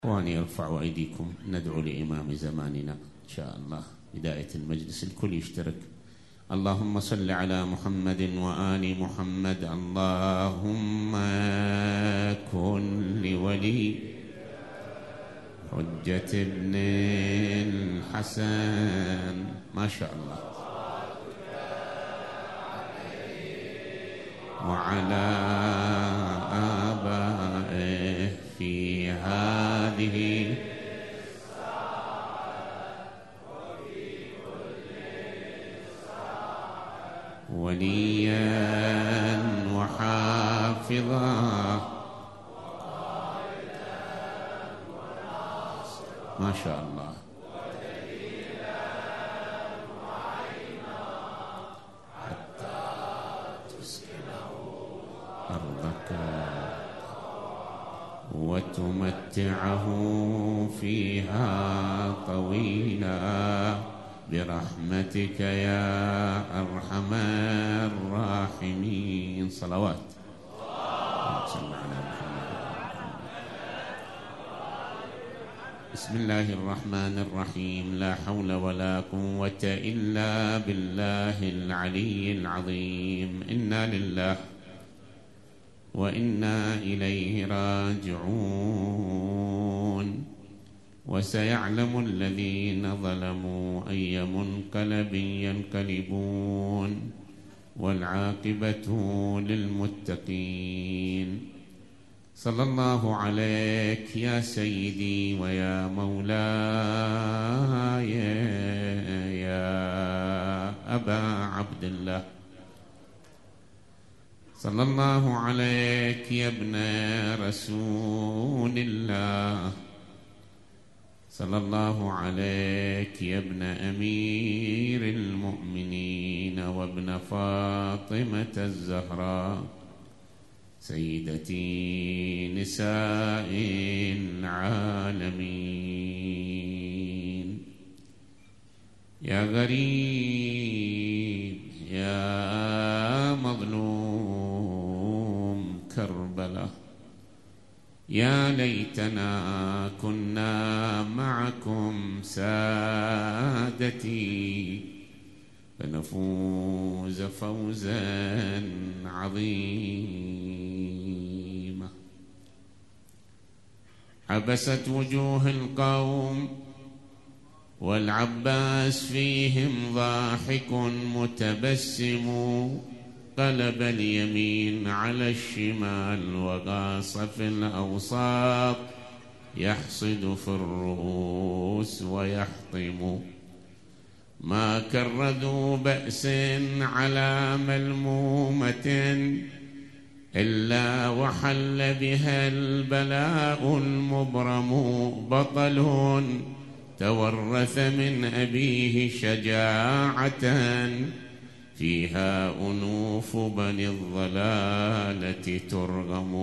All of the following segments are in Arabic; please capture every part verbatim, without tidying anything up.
وأن يرفعوا أيديكم ندعو لإمام زماننا إن شاء الله. بداية المجلس الكل يشترك. اللهم صل على محمد وآل محمد. اللهم كن لولي حجة ابن الحسن. ما شاء الله. وعلى آبائه في هذه وليا وحافظا ما شاء الله. حتى تسكنه أرضك وتمتعه فيها طويلا برحمتك يا أرحم الراحمين. صلوات. صلى على محمد. بسم الله الرحمن الرحيم. لا حول ولا قوة إلا بالله العلي العظيم. إنا لله وإنا إليه راجعون. وسيعلم الذين ظلموا أي منقلب ينقلبون والعاقبة للمتقين. صلى الله عليك يا سيدي ويا مولاي يا أبا عبد الله. صلى الله عليك يا ابن رسول الله. صلى الله عليك يا ابن أمير المؤمنين وابن فاطمة الزهراء سيدتي نساء العالمين. يا غريب يا مظلوم كربلاء، يا ليتنا كنا معكم سادتي فنفوز فوزا عظيما. عبست وجوه القوم والعباس فيهم ضاحك متبسم، قلب اليمين على الشمال وغاص في الأوساط، يحصد في الرؤوس ويحطم. ما كردوا بأس على ملمومة إلا وحل بها البلاء المبرم. بطل تورث من أبيه شجاعة فيها أنوف بني الضلالة ترغم.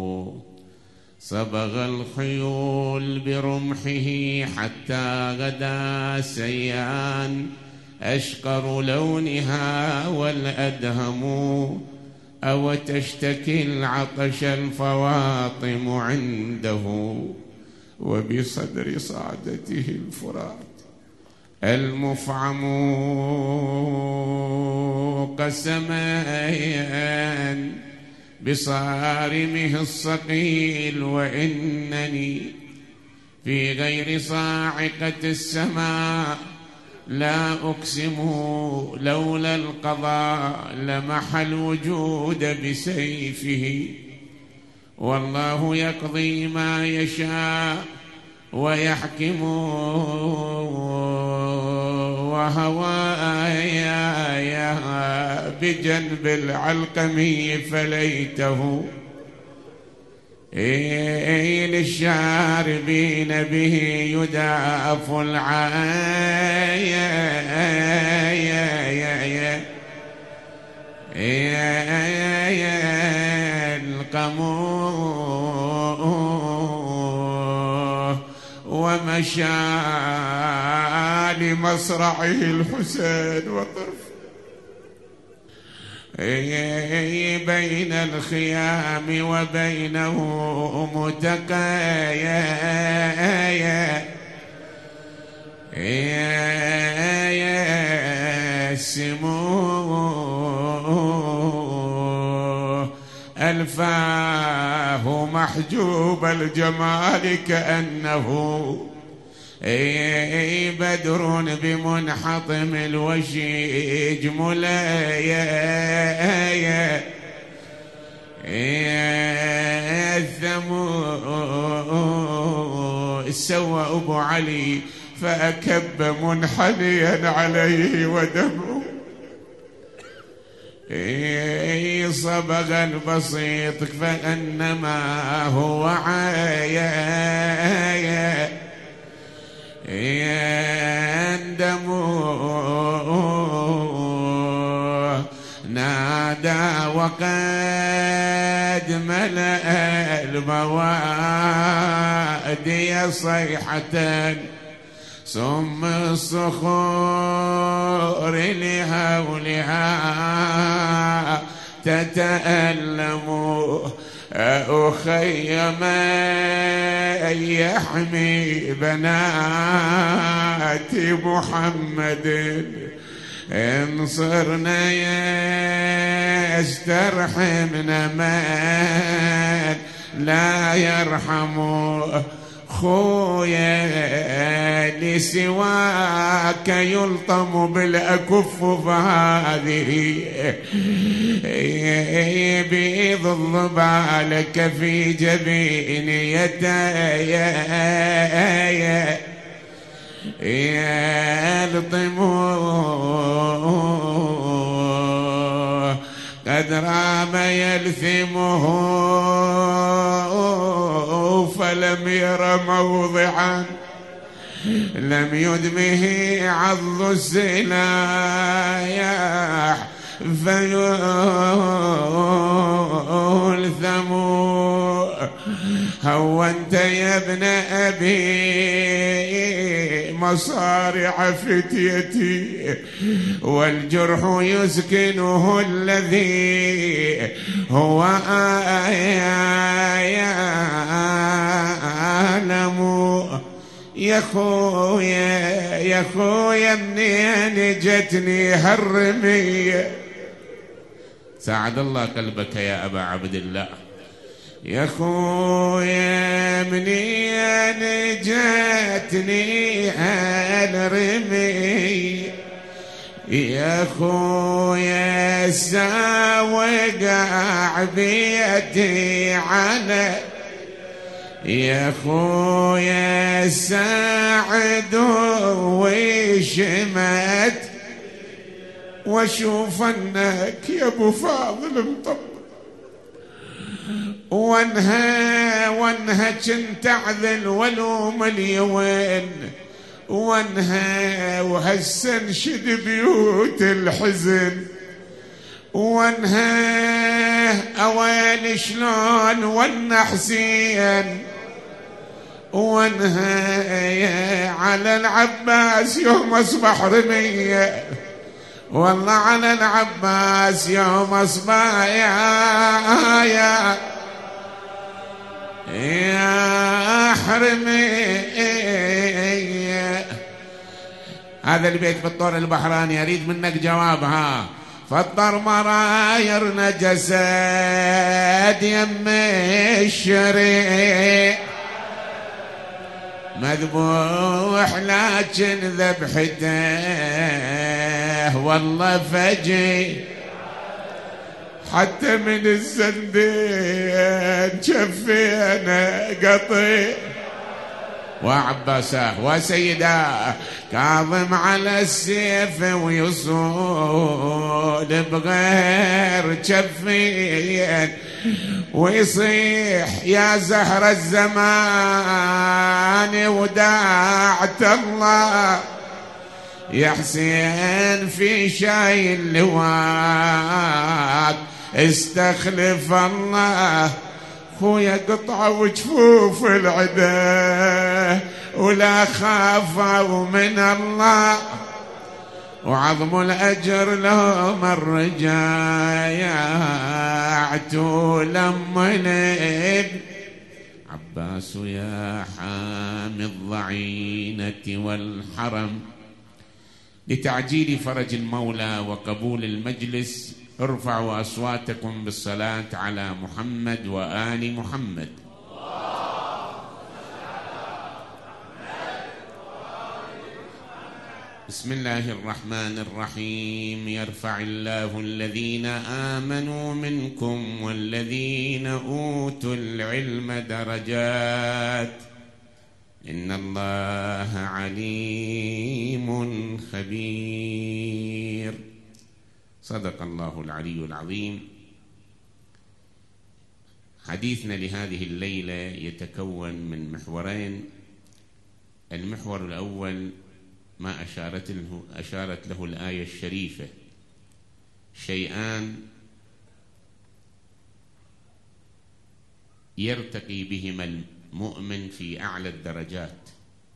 صبغ الخيول برمحه حتى غدا سيان، أشقر لونها والأدهم. أو تشتكي العطش الفواطم عنده، وبصدر صعدته الفرات المفعم. قسمان بصارمه الصقيل، وإنني في غير صاعقة السماء لا أقسم. لولا القضاء لمح الوجود بسيفه، والله يقضي ما يشاء ويحكم. وهوايا بجنب العلقمي فليته إيه للشاربين به يداف القموه. ومشى لمصرعه الحسين وطرف بين الخيام وبينه متقايا يسمو ألفاه محجوب الجمال كأنه بدر بمنحطم الوشيج ملايا الثمو سوى أبو علي فأكب منحنيا عليه ودمه صبغ البسيط فأنما هو عايا يندم نادى وقد ملأ الموادي صيحة ثم الصخور لهولها تتألم أخي من يحمي بنات محمد انصرنا يسترحمنا من لا يرحم خويا لسواك يلطم بالأكف فهذه بيض الضبالك في جبين يتايا يلطم قد رام يلثمه فلم ير موضعا لم يدمه عض السلاح فيلثم هونت يا ابن أبي مصارع فتيتي والجرح يسكنه الذي هو يعلم يا خويا يا خويا منين جتني هالرمية ساعد الله قلبك يا أبا عبد الله يا خويا منين جاتني هالرمية يا خويا ساوقع بيدي على يا خويا ساعد وشمت واشوف انك يا ابو فاضل مطب وانها وانها كنت اعذل ولوم اليوين وانها وهسه انشد بيوت الحزن وانها اويل شلون وانا حسين وانها على العباس يوم اصبح رمية والله على العباس يوم اصبح يا يا يا حرمية. هذا البيت في الطور البحراني اريد منك جوابها. فطر مرايرنا جسد يم الشريع مذبوح لكن ذبحته والله فجي حتى من الزندين شفينا قطيع وعباسه وسيده كاظم على السيف ويصول بغير شفين ويصيح يا زهر الزمان وداعت الله يا حسين في شاي اللواك استخلف الله خويا قطعة وجفوف العدا ولا خافوا من الله وعظم الأجر لو مر جايعت لمن عباس يا حامي الضعينة والحرم. لتعجيل فرج المولى وقبول المجلس ارفعوا أصواتكم بالصلاة على محمد وآل محمد. بسم الله الرحمن الرحيم. يرفع الله الذين آمنوا منكم والذين أوتوا العلم درجات إن الله عليم خبير. صدق الله العلي العظيم. حديثنا لهذه الليلة يتكون من محورين. المحور الأول ما أشارت له, أشارت له الآية الشريفة، شيئان يرتقي بهما المؤمن في أعلى الدرجات،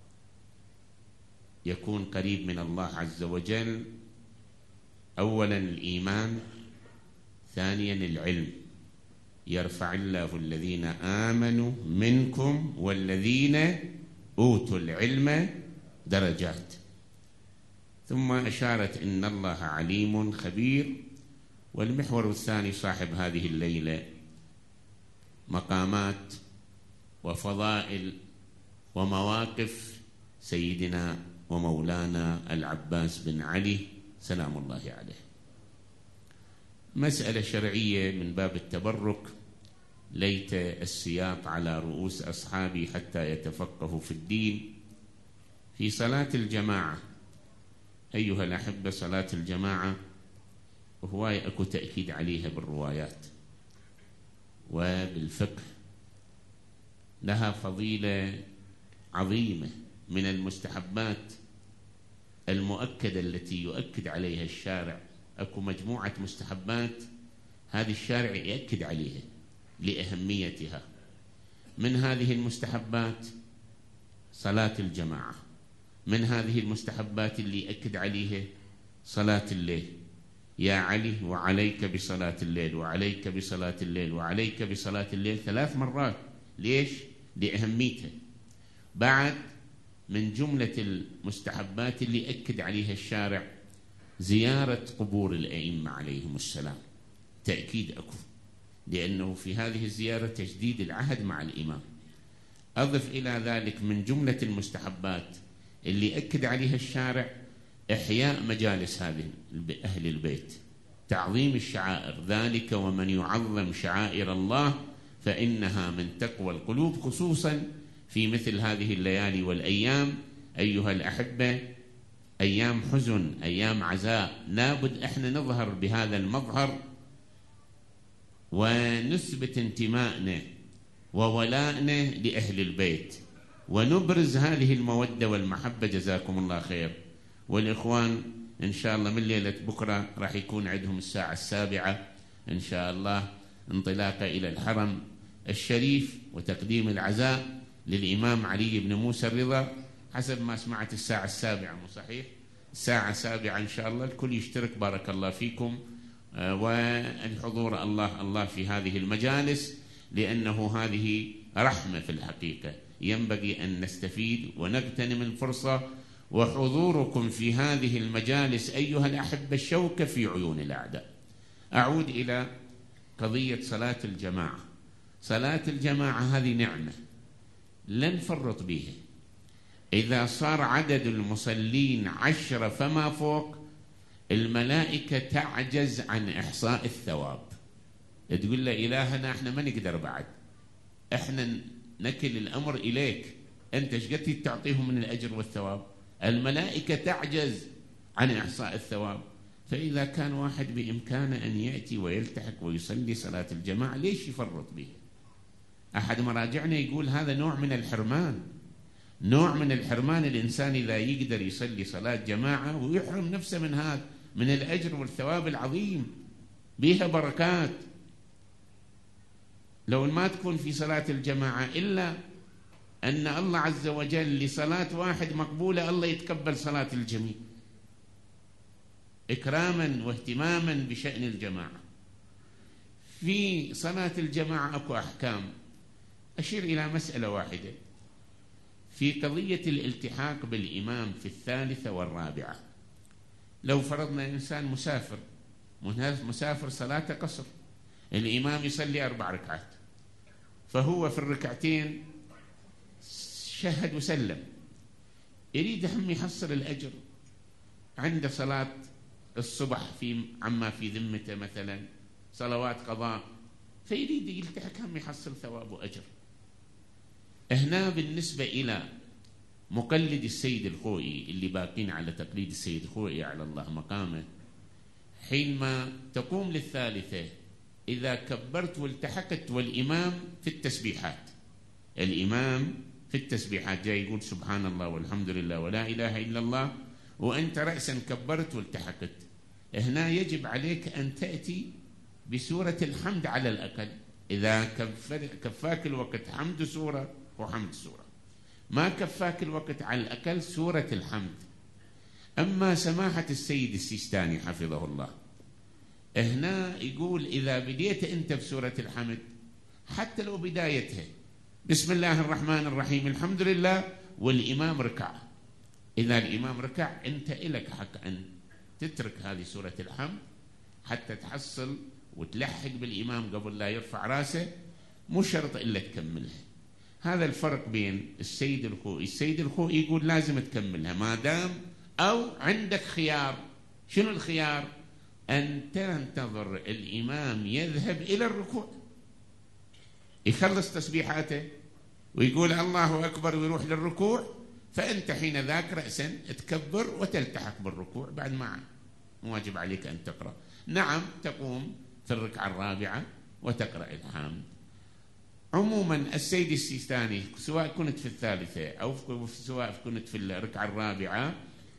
يكون قريب من الله عز وجل. أولا الإيمان، ثانيا العلم. يرفع الله الذين آمنوا منكم والذين أوتوا العلم درجات. ثم أشارت إن الله عليم خبير. والمحور الثاني صاحب هذه الليلة مقامات وفضائل ومواقف سيدنا ومولانا العباس بن علي سلام الله عليه. مسألة شرعية من باب التبرك، ليت السياط على رؤوس أصحابي حتى يتفقهوا في الدين. في صلاة الجماعة أيها الأحبة، صلاة الجماعة هواية أكو تأكيد عليها بالروايات وبالفقه، لها فضيلة عظيمة من المستحبات المؤكدة التي يؤكد عليها الشارع. أكو مجموعة مستحبات هذه الشارع يؤكد عليها لأهميتها. من هذه المستحبات صلاة الجماعة، من هذه المستحبات اللي يأكد عليها صلاة الليل. يا علي وعليك بصلاة الليل وعليك بصلاة الليل وعليك بصلاة الليل ثلاث مرات. ليش؟ لأهميتها. بعد من جملة المستحبات اللي أكد عليها الشارع زيارة قبور الأئمة عليهم السلام، تأكيد أكو، لأنه في هذه الزيارة تجديد العهد مع الإمام. أضف إلى ذلك من جملة المستحبات اللي أكد عليها الشارع إحياء مجالس هذه أهل البيت، تعظيم الشعائر. ذلك ومن يعظم شعائر الله فإنها من تقوى القلوب، خصوصا في مثل هذه الليالي والأيام أيها الأحبة، أيام حزن، أيام عزاء. لابد إحنا نظهر بهذا المظهر ونثبت انتمائنا وولائنا لأهل البيت ونبرز هذه المودة والمحبة. جزاكم الله خير. والإخوان إن شاء الله من ليلة بكرة راح يكون عندهم الساعة السابعة إن شاء الله انطلاقة إلى الحرم الشريف وتقديم العزاء للإمام علي بن موسى الرضا. حسب ما سمعت الساعة السابعة، مو صحيح؟ الساعة السابعة إن شاء الله. الكل يشترك بارك الله فيكم. والحضور الله الله في هذه المجالس، لأنه هذه رحمة في الحقيقة، ينبغي أن نستفيد ونغتنم الفرصة. وحضوركم في هذه المجالس أيها الأحبة الشوكة في عيون الأعداء. أعود إلى قضية صلاة الجماعة. صلاة الجماعة هذه نعمة لا نفرط بها. إذا صار عدد المصلين عشرة فما فوق، الملائكة تعجز عن إحصاء الثواب. تقول له إلهنا احنا ما نقدر بعد، احنا نكل الأمر إليك، أنت ايش قد تعطيهم من الأجر والثواب؟ الملائكة تعجز عن إحصاء الثواب. فإذا كان واحد بإمكانه أن يأتي ويلتحق ويصلي صلاة الجماعة ليش يفرط به؟ أحد مراجعنا يقول هذا نوع من الحرمان، نوع من الحرمان. الإنسان إذا يقدر يصلي صلاة جماعة ويحرم نفسه من هذا، من الأجر والثواب العظيم، بها بركات. لو ما تكون في صلاة الجماعة إلا أن الله عز وجل لصلاة واحد مقبولة الله يتقبل صلاة الجميع. إكراما واهتماما بشأن الجماعة. في صلاة الجماعة أكو أحكام، أشير إلى مسألة واحدة في قضية الالتحاق بالإمام في الثالثة والرابعة. لو فرضنا إنسان مسافر مسافر صلاة قصر، الإمام يصلي أربع ركعات، فهو في الركعتين شهد وسلم، يريد هم يحصل الأجر عند صلاة الصبح في عما في ذمته مثلا صلوات قضاء، فيريد يلتحق هم يحصل ثواب وأجر. هنا بالنسبة إلى مقلد السيد الخوئي اللي باقين على تقليد السيد الخوئي على الله مقامه، حينما تقوم للثالثة إذا كبرت والتحقت والإمام في التسبيحات، الإمام في التسبيحات جاي يقول سبحان الله والحمد لله ولا إله إلا الله، وأنت رأسا كبرت والتحقت، هنا يجب عليك أن تأتي بسورة الحمد على الأقل. إذا كفاك الوقت حمد سورة وحمد سورة، ما كفاك الوقت على الأقل سورة الحمد. أما سماحة السيد السيستاني حفظه الله هنا يقول إذا بديت أنت بسورة الحمد حتى لو بدايتها بسم الله الرحمن الرحيم الحمد لله والإمام ركع، إذا الإمام ركع أنت إلك حق أن تترك هذه سورة الحمد حتى تحصل وتلحق بالإمام قبل لا يرفع راسه، مو شرط إلا تكملها. هذا الفرق بين السيد الخوئي. السيد الخوئي يقول لازم تكملها ما دام، أو عندك خيار. شنو الخيار؟ أن تنتظر الإمام يذهب إلى الركوع، يخلص تسبيحاته ويقول الله أكبر ويروح للركوع، فأنت حين ذاك رأسا تكبر وتلتحق بالركوع، بعد ما واجب عليك أن تقرأ. نعم تقوم في الركعة الرابعة وتقرأ الحمد. عموما السيد السيستاني سواء كنت في الثالثة أو سواء كنت في الركعة الرابعة،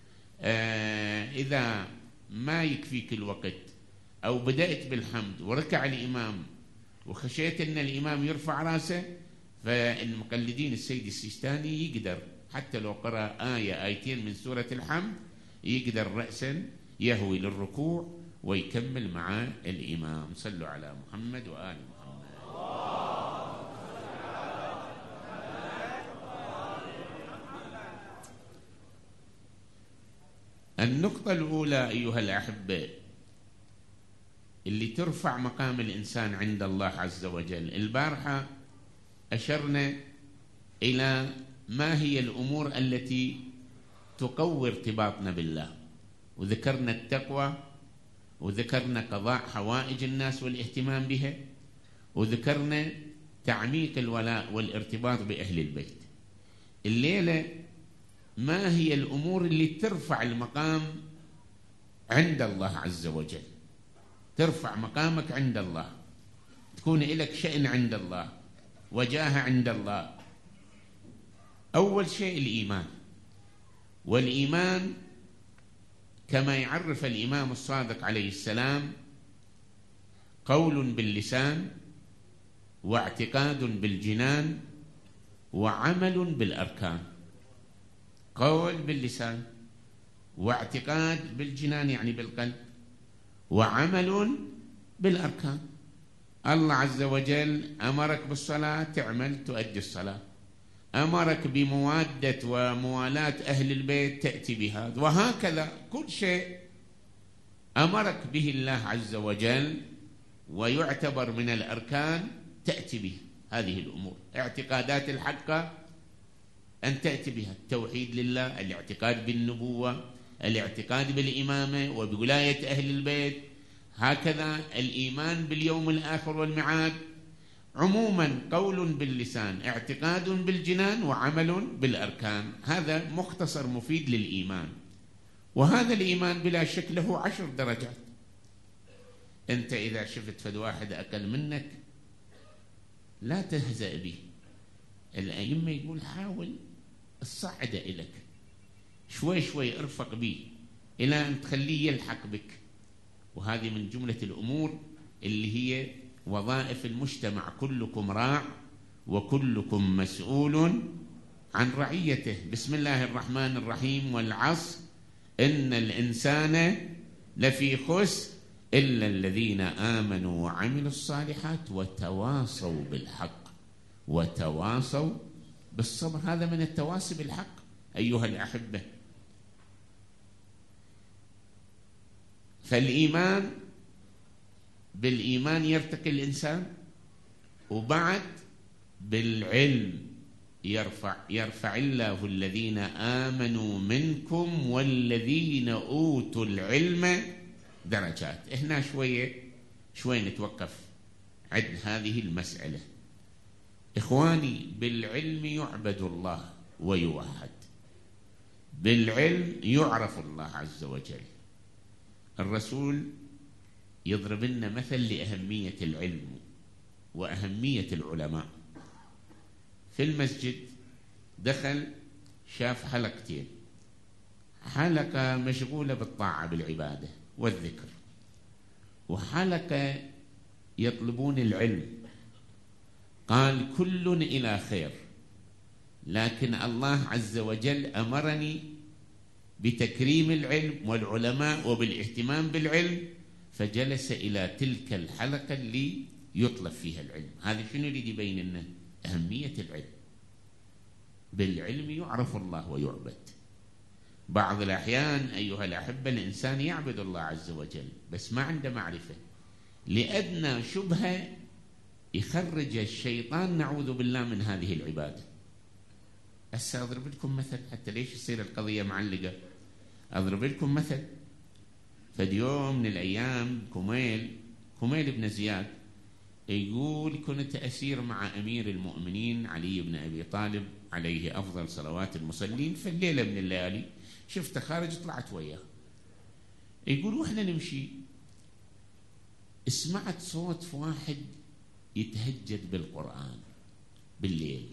آه إذا ما يكفيك الوقت أو بدأت بالحمد وركع الإمام وخشيت أن الإمام يرفع راسه، فالمقلدين السيد السيستاني يقدر حتى لو قرأ آية آيتين من سورة الحمد يقدر رأسا يهوي للركوع ويكمل مع الإمام. صلوا على محمد وآل محمد. النقطة الأولى أيها الأحبة اللي ترفع مقام الإنسان عند الله عز وجل، البارحة أشرنا إلى ما هي الأمور التي تقوي ارتباطنا بالله، وذكرنا التقوى، وذكرنا قضاء حوائج الناس والاهتمام بها، وذكرنا تعميق الولاء والارتباط بأهل البيت. الليلة ما هي الأمور اللي ترفع المقام عند الله عز وجل، ترفع مقامك عند الله، تكون لك شأن عند الله، وجاهة عند الله. أول شيء الإيمان، والإيمان كما يعرف الإمام الصادق عليه السلام قول باللسان واعتقاد بالجنان وعمل بالأركان. قول باللسان واعتقاد بالجنان يعني بالقلب، وعمل بالأركان. الله عز وجل أمرك بالصلاة تعمل تؤدي الصلاة، أمرك بموادة وموالاة أهل البيت تأتي بهذا، وهكذا كل شيء أمرك به الله عز وجل ويعتبر من الأركان تأتي به هذه الأمور. اعتقادات الحقة أن تأتي بها التوحيد لله، الاعتقاد بالنبوة، الاعتقاد بالإمامة وبولاية أهل البيت، هكذا الإيمان باليوم الآخر والمعاد. عموما قول باللسان، اعتقاد بالجنان، وعمل بالأركان. هذا مختصر مفيد للإيمان. وهذا الإيمان بلا شك له عشر درجات. أنت إذا شفت فد واحد أقل منك لا تهزأ به، الأئمة يقول حاول الصعد إليك شوي شوي، ارفق به إلى أن تخليه يلحق بك. وهذه من جملة الأمور اللي هي وظائف المجتمع، كلكم راع وكلكم مسؤول عن رعيته. بسم الله الرحمن الرحيم، والعصر إن الإنسان لفي خسر إلا الذين آمنوا وعملوا الصالحات وتواصوا بالحق وتواصوا بالصبر. هذا من التواصي بالحق أيها الأحبة. فالإيمان بالإيمان يرتقي الإنسان، وبعد بالعلم يرفع يرفع الله الذين آمنوا منكم والذين أوتوا العلم درجات. هنا شوية شوية نتوقف عند هذه المسألة. إخواني، بالعلم يعبد الله ويوحد، بالعلم يعرف الله عز وجل. الرسول يضرب لنا مثل لأهمية العلم وأهمية العلماء. في المسجد دخل شاف حلقتين، حلقة مشغولة بالطاعة بالعبادة والذكر، وحلقة يطلبون العلم. قال كل إلى خير، لكن الله عز وجل أمرني بتكريم العلم والعلماء وبالاهتمام بالعلم، فجلس إلى تلك الحلقة اللي يطلب فيها العلم. هذا شنو يريد يبين لنا؟ أهمية العلم. بالعلم يعرف الله ويعبد. بعض الأحيان أيها الأحبة الإنسان يعبد الله عز وجل بس ما عنده معرفة، لأدنى شبهة يخرج الشيطان نعوذ بالله من هذه العبادة. هسه أضرب لكم مثل حتى ليش يصير القضية معلقة. أضرب لكم مثل. فد يوم من الأيام كميل كميل بن زياد يقول كنت أسير مع أمير المؤمنين علي بن أبي طالب عليه أفضل صلوات المصلين، في الليلة من الليالي شفته خارج طلعت وياه. يقول وإحنا نمشي سمعت صوت في واحد يتهجد بالقرآن بالليل،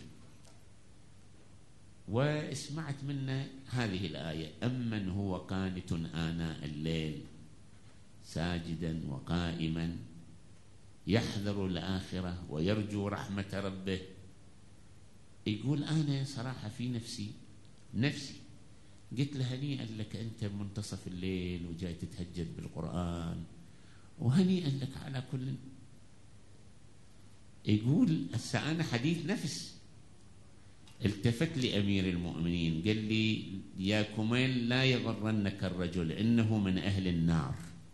وسمعت منه هذه الآية: أمن هو قانت آناء الليل ساجدا وقائما يحذر الآخرة ويرجو رحمة ربه. يقول أنا صراحة في نفسي نفسي قلت له هنيئا لك أنت بمنتصف الليل وجاي تتهجد بالقرآن، وهنيئا لك على كل. يقول هسه أنا حديث نفس. التفت لأمير المؤمنين قال لي يا كميل لا يغرنك الرجل إنه من أهل النار.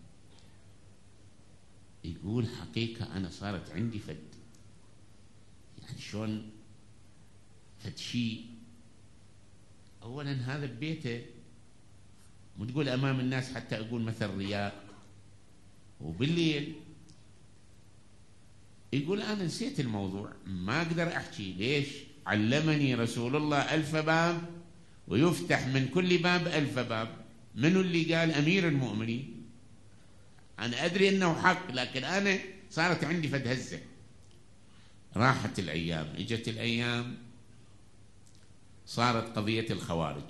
يقول حقيقة أنا صارت عندي فد يعني شلون فد شيء. أولا هذا ببيته، مو تقول أمام الناس حتى أقول مثل رياء، وبالليل. يقول أنا نسيت الموضوع ما أقدر أحكي. ليش؟ علمني رسول الله ألف باب ويفتح من كل باب ألف باب. منو اللي قال؟ أمير المؤمنين. أنا أدري أنه حق، لكن أنا صارت عندي فد هزة. راحت الأيام، إجت الأيام، صارت قضية الخوارج،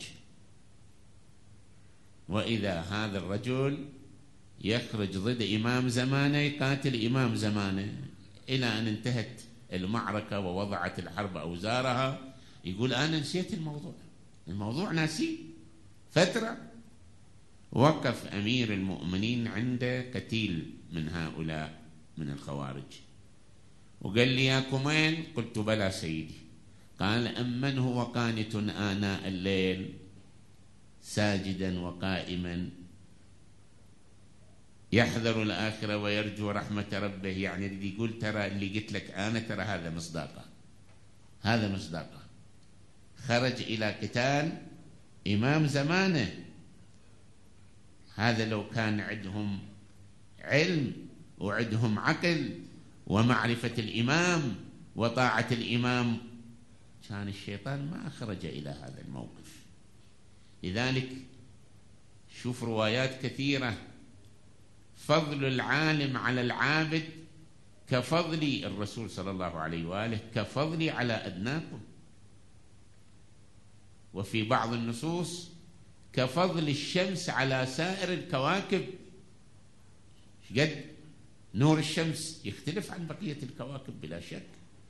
وإذا هذا الرجل يخرج ضد إمام زمانه يقاتل إمام زمانه، إلى أن انتهت المعركة ووضعت الحرب أوزارها. يقول أنا نسيت الموضوع الموضوع ناسي. فترة وقف أمير المؤمنين عند قتيل من هؤلاء من الخوارج وقال لي يا كميل. قلت بلى سيدي. قال أمن هو قانت آناء الليل ساجدا وقائما يحذر الآخرة ويرجو رحمة ربه. يعني اللي يقول ترى اللي قلت لك أنا ترى هذا مصداقه، هذا مصداقه. خرج إلى قتال إمام زمانه. هذا لو كان عندهم علم وعندهم عقل ومعرفة الإمام وطاعة الإمام كان الشيطان ما أخرج إلى هذا الموقف. لذلك شوف روايات كثيرة: فضل العالم على العابد كفضل الرسول صلى الله عليه وآله كفضلي على أدناكم. وفي بعض النصوص كفضل الشمس على سائر الكواكب. قد نور الشمس يختلف عن بقية الكواكب بلا شك.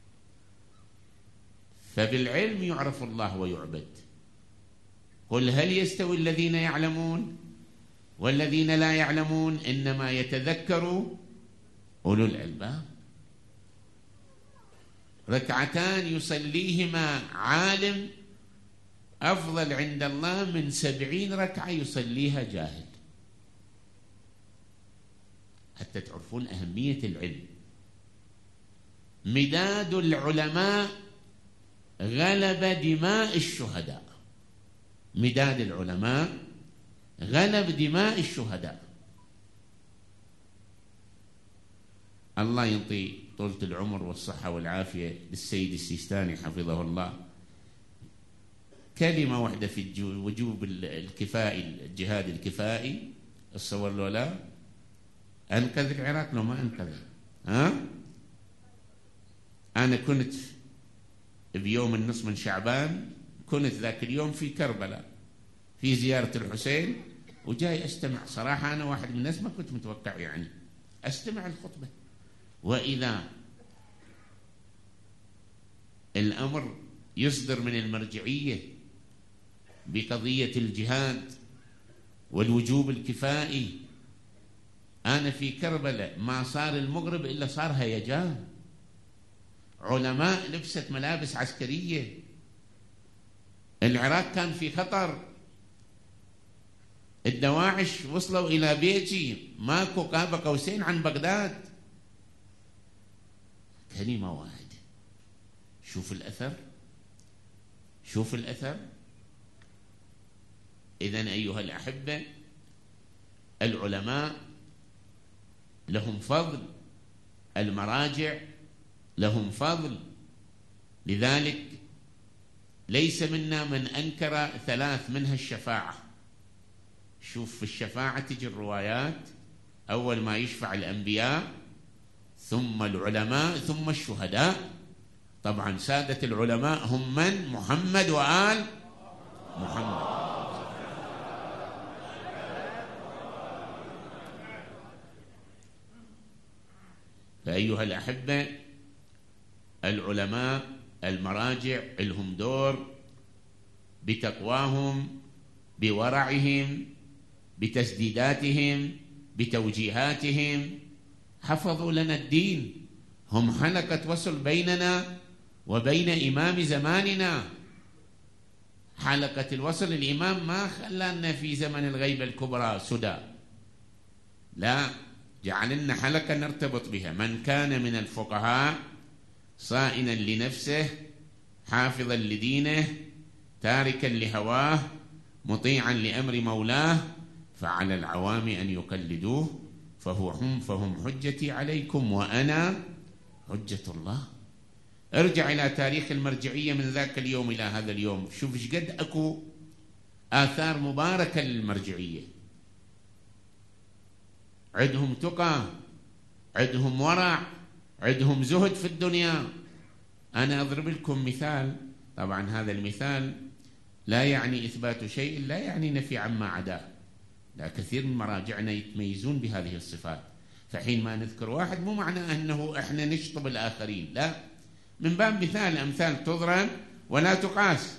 فبالعلم يعرف الله ويعبد. قل هل يستوي الذين يعلمون والذين لا يعلمون إنما يتذكر أولو الألباب. ركعتان يصليهما عالم أفضل عند الله من سبعين ركعة يصليها جاهل، حتى تعرفون أهمية العلم. مداد العلماء غلب دماء الشهداء، مداد العلماء غلب دماء الشهداء. الله ينطي طولة العمر والصحة والعافية للسيد السيستاني حفظه الله، كلمة واحدة في وجوب الكفائي، الجهاد الكفائي، الصور له لا أنقذ العراق لو ما أنقذ. ها؟ أنا كنت بيوم النصف من شعبان، كنت ذاك اليوم في كربلاء في زيارة الحسين، وجاي أستمع. صراحة أنا واحد من الناس ما كنت متوقع يعني أستمع الخطبة، وإذا الأمر يصدر من المرجعية بقضية الجهاد والوجوب الكفائي. أنا في كربلاء ما صار المغرب إلا صار هيجان، علماء لبست ملابس عسكرية، العراق كان في خطر، الدواعش وصلوا إلى بيتي، ماكو قاب قوسين عن بغداد. كلمة واحدة، شوف الأثر، شوف الأثر. إذن أيها الأحبة، العلماء لهم فضل، المراجع لهم فضل، لذلك ليس منا من أنكر ثلاث، منها الشفاعة. شوف في الشفاعة تجي الروايات، أول ما يشفع الأنبياء ثم العلماء ثم الشهداء. طبعا سادة العلماء هم من؟ محمد وآل محمد. فأيها الأحبة، العلماء المراجع لهم دور بتقواهم، بورعهم، بتسديداتهم، بتوجيهاتهم، حفظوا لنا الدين، هم حلقة وصل بيننا وبين إمام زماننا. حلقة الوصل الإمام ما خلانا في زمن الغيبة الكبرى سدى، لا، جعلنا حلقة نرتبط بها. من كان من الفقهاء صائنا لنفسه حافظا لدينه تاركا لهواه مطيعا لأمر مولاه فعلى العوام أن يقلدوه فهو هم فهم حجتي عليكم وأنا حجة الله. ارجع إلى تاريخ المرجعية من ذاك اليوم إلى هذا اليوم، شوف ايش قد أكو آثار مباركة للمرجعية. عندهم تقى، عندهم ورع، عندهم زهد في الدنيا. أنا أضرب لكم مثال، طبعا هذا المثال لا يعني إثبات شيء، لا يعني نفي عما عداه، لا، كثير من مراجعنا يتميزون بهذه الصفات، فحين ما نذكر واحد مو معناه أنه إحنا نشطب الآخرين، لا، من باب مثال، أمثال تضرب ولا تقاس.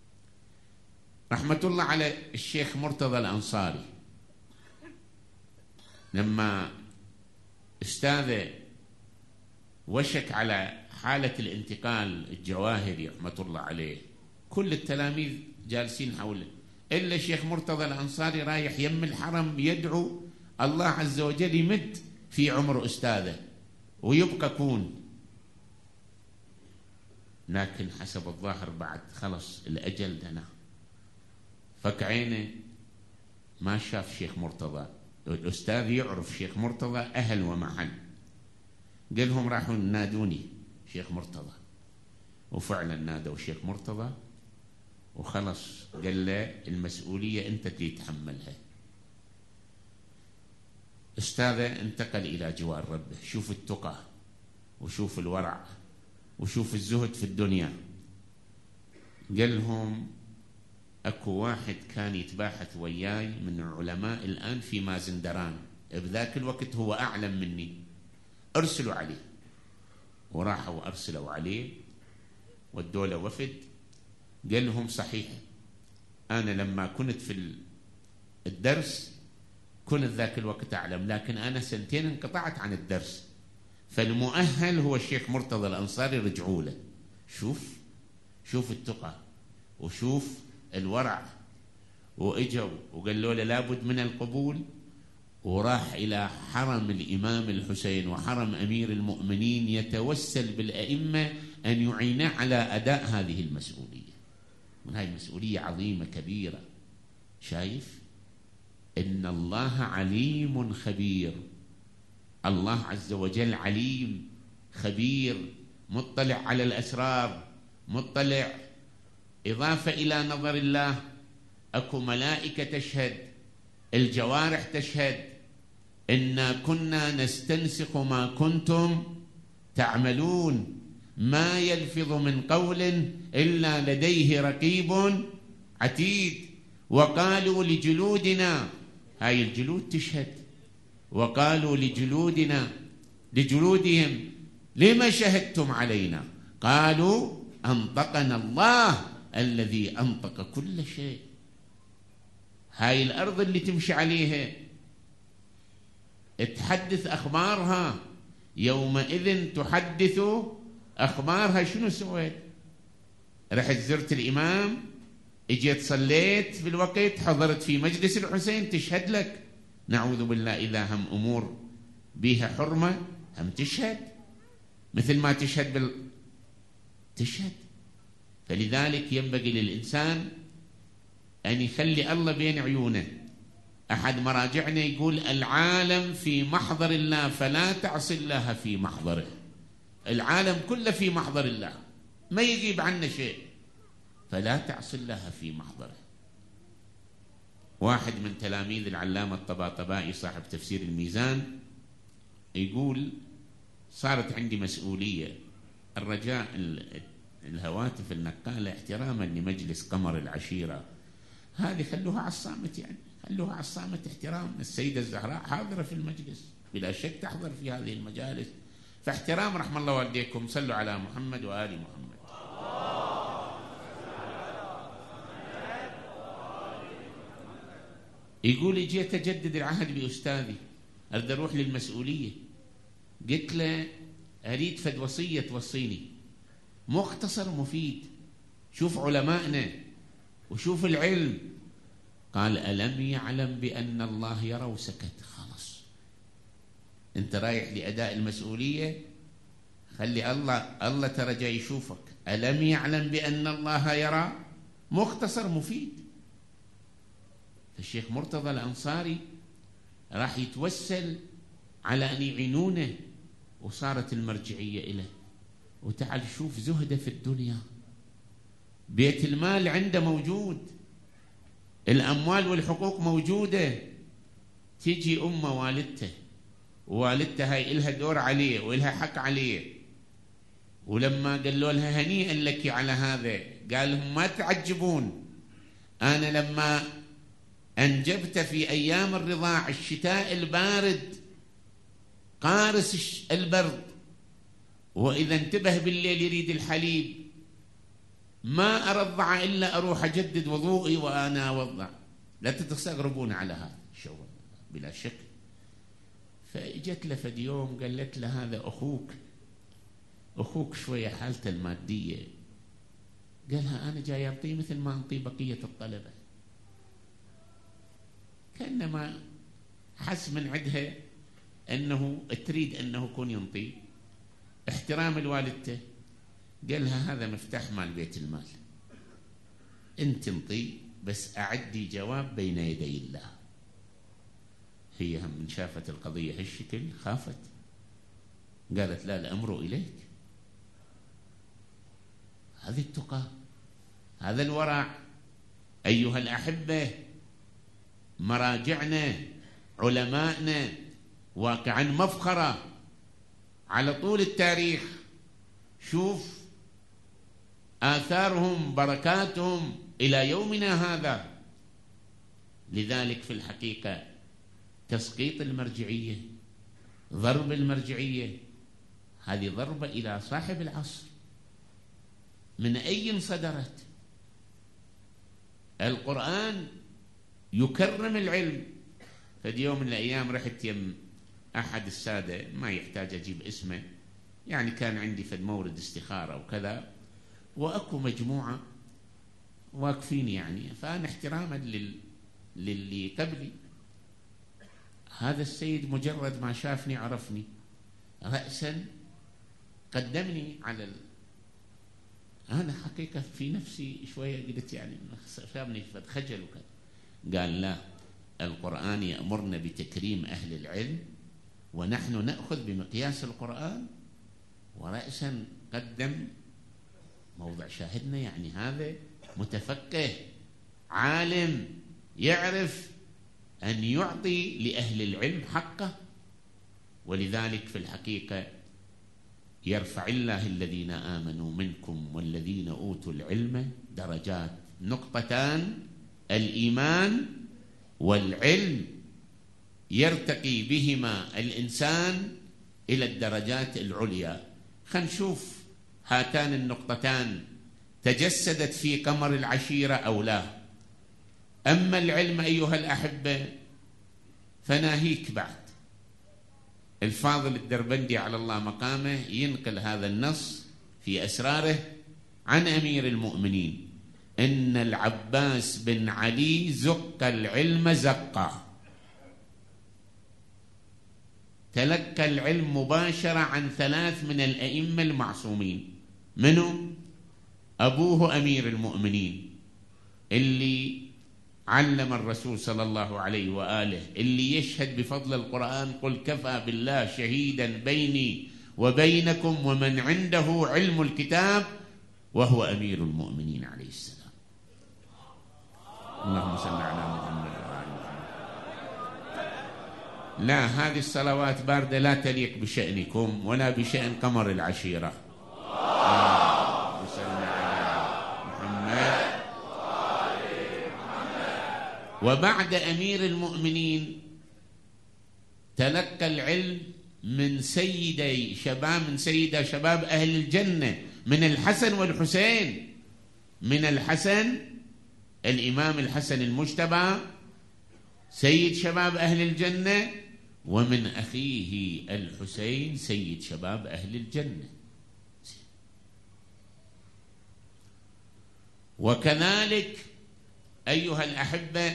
رحمة الله على الشيخ مرتضى الأنصاري، لما استاذ وشك على حالة الانتقال الجواهري رحمة الله عليه، كل التلاميذ جالسين حوله إلا الشيخ مرتضى الأنصاري رايح يم الحرم يدعو الله عز وجل يمد في عمر أستاذه ويبقى كون. لكن حسب الظاهر بعد خلص الأجل دنا، فك عينه ما شاف شيخ مرتضى. الأستاذ يعرف شيخ مرتضى أهل ومحل، قال لهم راحوا نادوني شيخ مرتضى، وفعلا نادوا شيخ مرتضى وخلص قال له المسؤولية أنت تتحملها. أستاذه انتقل إلى جوار ربه. شوف التقى وشوف الورع وشوف الزهد في الدنيا. قال لهم أكو واحد كان يتباحث وياي من العلماء الآن في مازندران، بذاك الوقت هو أعلم مني، أرسلوا عليه. وراحوا أرسلوا عليه والدولة وفد. قال لهم صحيح أنا لما كنت في الدرس كنت ذاك الوقت أعلم، لكن أنا سنتين انقطعت عن الدرس، فالمؤهل هو الشيخ مرتضى الأنصاري، رجعوا له. شوف شوف التقى وشوف الورع، وإجوا وقالوا له لابد من القبول، وراح إلى حرم الإمام الحسين وحرم أمير المؤمنين يتوسل بالأئمة أن يعينه على أداء هذه المسؤولية. من هذه المسؤولية عظيمة كبيرة. شايف إن الله عليم خبير، الله عز وجل عليم خبير، مطلع على الأسرار، مطلع. إضافة إلى نظر الله، أكو ملائكة تشهد، الجوارح تشهد، إنا كنا نستنسخ ما كنتم تعملون، ما يلفظ من قول إلا لديه رقيب عتيد. وقالوا لجلودنا، هاي الجلود تشهد، وقالوا لجلودنا لجلودهم لما شهدتم علينا؟ قالوا أنطقنا الله الذي أنطق كل شيء. هاي الأرض اللي تمشي عليها تحدث أخبارها، يومئذ تحدث أخبارها. شنو سويت؟ رحت زرت الإمام، اجيت صليت في الوقت، حضرت في مجلس الحسين، تشهد لك. نعوذ بالله إذا هم أمور بها حرمة هم تشهد، مثل ما تشهد بال تشهد. فلذلك ينبغي للإنسان أن يخلي الله بين عيونه. أحد مراجعنا يقول العالم في محضر الله فلا تعصي الله في محضره. العالم كله في محضر الله، ما يغيب عنا شيء، فلا تعصي الله في محضره. واحد من تلاميذ العلامة الطباطبائي صاحب تفسير الميزان يقول صارت عندي مسؤولية، الرجاء الهواتف النقالة احتراما لمجلس قمر العشيرة هذه خلوها على الصامت، يعني خلوها على الصامت احترام. السيدة الزهراء حاضرة في المجلس، بلا شك تحضر في هذه المجالس، فاحترام. رحم الله والديكم، صلوا على محمد وآل محمد. يقول جيت أجدد العهد بأستاذي، أريد أروح للمسؤولية، قلت له أريد فد وصية توصيني، مختصر مفيد، شوف علمائنا وشوف العلم. قال ألم يعلم بأن الله يرى؟ وسكت. خلاص أنت رايح لأداء المسؤولية، خلي الله الله ترى جاي يشوفك. ألم يعلم بأن الله يرى؟ مختصر مفيد. الشيخ مرتضى الأنصاري راح يتوسل على أن يعينونه، وصارت المرجعية إليه. وتعال شوف زهده في الدنيا، بيت المال عنده موجود، الأموال والحقوق موجودة. تيجي أمه والدته، ووالدته هاي إلها دور عليه وإلها حق عليه، ولما قالوا لها هنيئا لك على هذا، قال لهم ما تعجبون، أنا لما أنجبت في أيام الرضاع الشتاء البارد قارس البرد، وإذا انتبه بالليل يريد الحليب، ما أرضع إلا أروح أجدد وضوئي وأنا أوضع. لا تستغربون على هذا الشغل بلا شك. فإجت له فد يوم قالت له هذا أخوك، أخوك شوية حالته المادية، قالها أنا جاي أنطيه مثل ما أنطي بقية الطلبة. كأنما حس من عندها أنه تريد أنه يكون ينطي احترام لوالدته. قالها هذا مفتاح مال بيت المال، انت انطي بس أعدي جواب بين يدي الله. هي هم من شافت القضية هالشكل خافت، قالت لا الأمر إليك. هذه التقى، هذا الورع. أيها الأحبة، مراجعنا علماءنا واقعا مفخرة على طول التاريخ. شوف آثارهم بركاتهم إلى يومنا هذا. لذلك في الحقيقة تسقيط المرجعية، ضرب المرجعية، هذه ضربة إلى صاحب العصر. من أين صدرت؟ القرآن يكرم العلم فدي يوم من الأيام رحت يم أحد السادة، ما يحتاج أجيب اسمه، يعني كان عندي فد مورد استخارة وكذا، وأكو مجموعة واقفين يعني، فأنا احتراما لل... للي قبلي، هذا السيد مجرد ما شافني عرفني رأسا، قدمني على ال... أنا حقيقة في نفسي شوية قلت يعني شافني فد خجل وكذا. قال لا، القرآن يأمرنا بتكريم أهل العلم، ونحن نأخذ بمقياس القرآن، ورأسا قدم موضع شاهدنا، يعني هذا متفقه عالم يعرف أن يعطي لأهل العلم حقه. ولذلك في الحقيقة يرفع الله الذين آمنوا منكم والذين أوتوا العلم درجات، نقطتان، الإيمان والعلم يرتقي بهما الإنسان إلى الدرجات العليا. خلينا نشوف هاتان النقطتان تجسدت في قمر العشيرة أو لا. أما العلم أيها الأحبة فناهيك بعد. الفاضل الدربندي على الله مقامه ينقل هذا النص في أسراره عن أمير المؤمنين: إن العباس بن علي زق العلم زقا، تلقى العلم مباشرة عن ثلاث من الأئمة المعصومين. منهم؟ أبوه أمير المؤمنين اللي علم الرسول صلى الله عليه وآله، اللي يشهد بفضل القرآن: قل كفى بالله شهيدا بيني وبينكم ومن عنده علم الكتاب وهو أمير المؤمنين عليه السلام. اللهم صل على محمد وعلى محمد. لا، هذه الصلوات باردة لا تليق بشأنكم ولا بشأن قمر العشيرة. اللهم صل على محمد. وبعد أمير المؤمنين تلقى العلم من سيدي شباب من سيدة شباب أهل الجنة، من الحسن والحسين. من الحسن الإمام الحسن المجتبى سيد شباب أهل الجنة، ومن أخيه الحسين سيد شباب أهل الجنة. وكذلك أيها الأحبة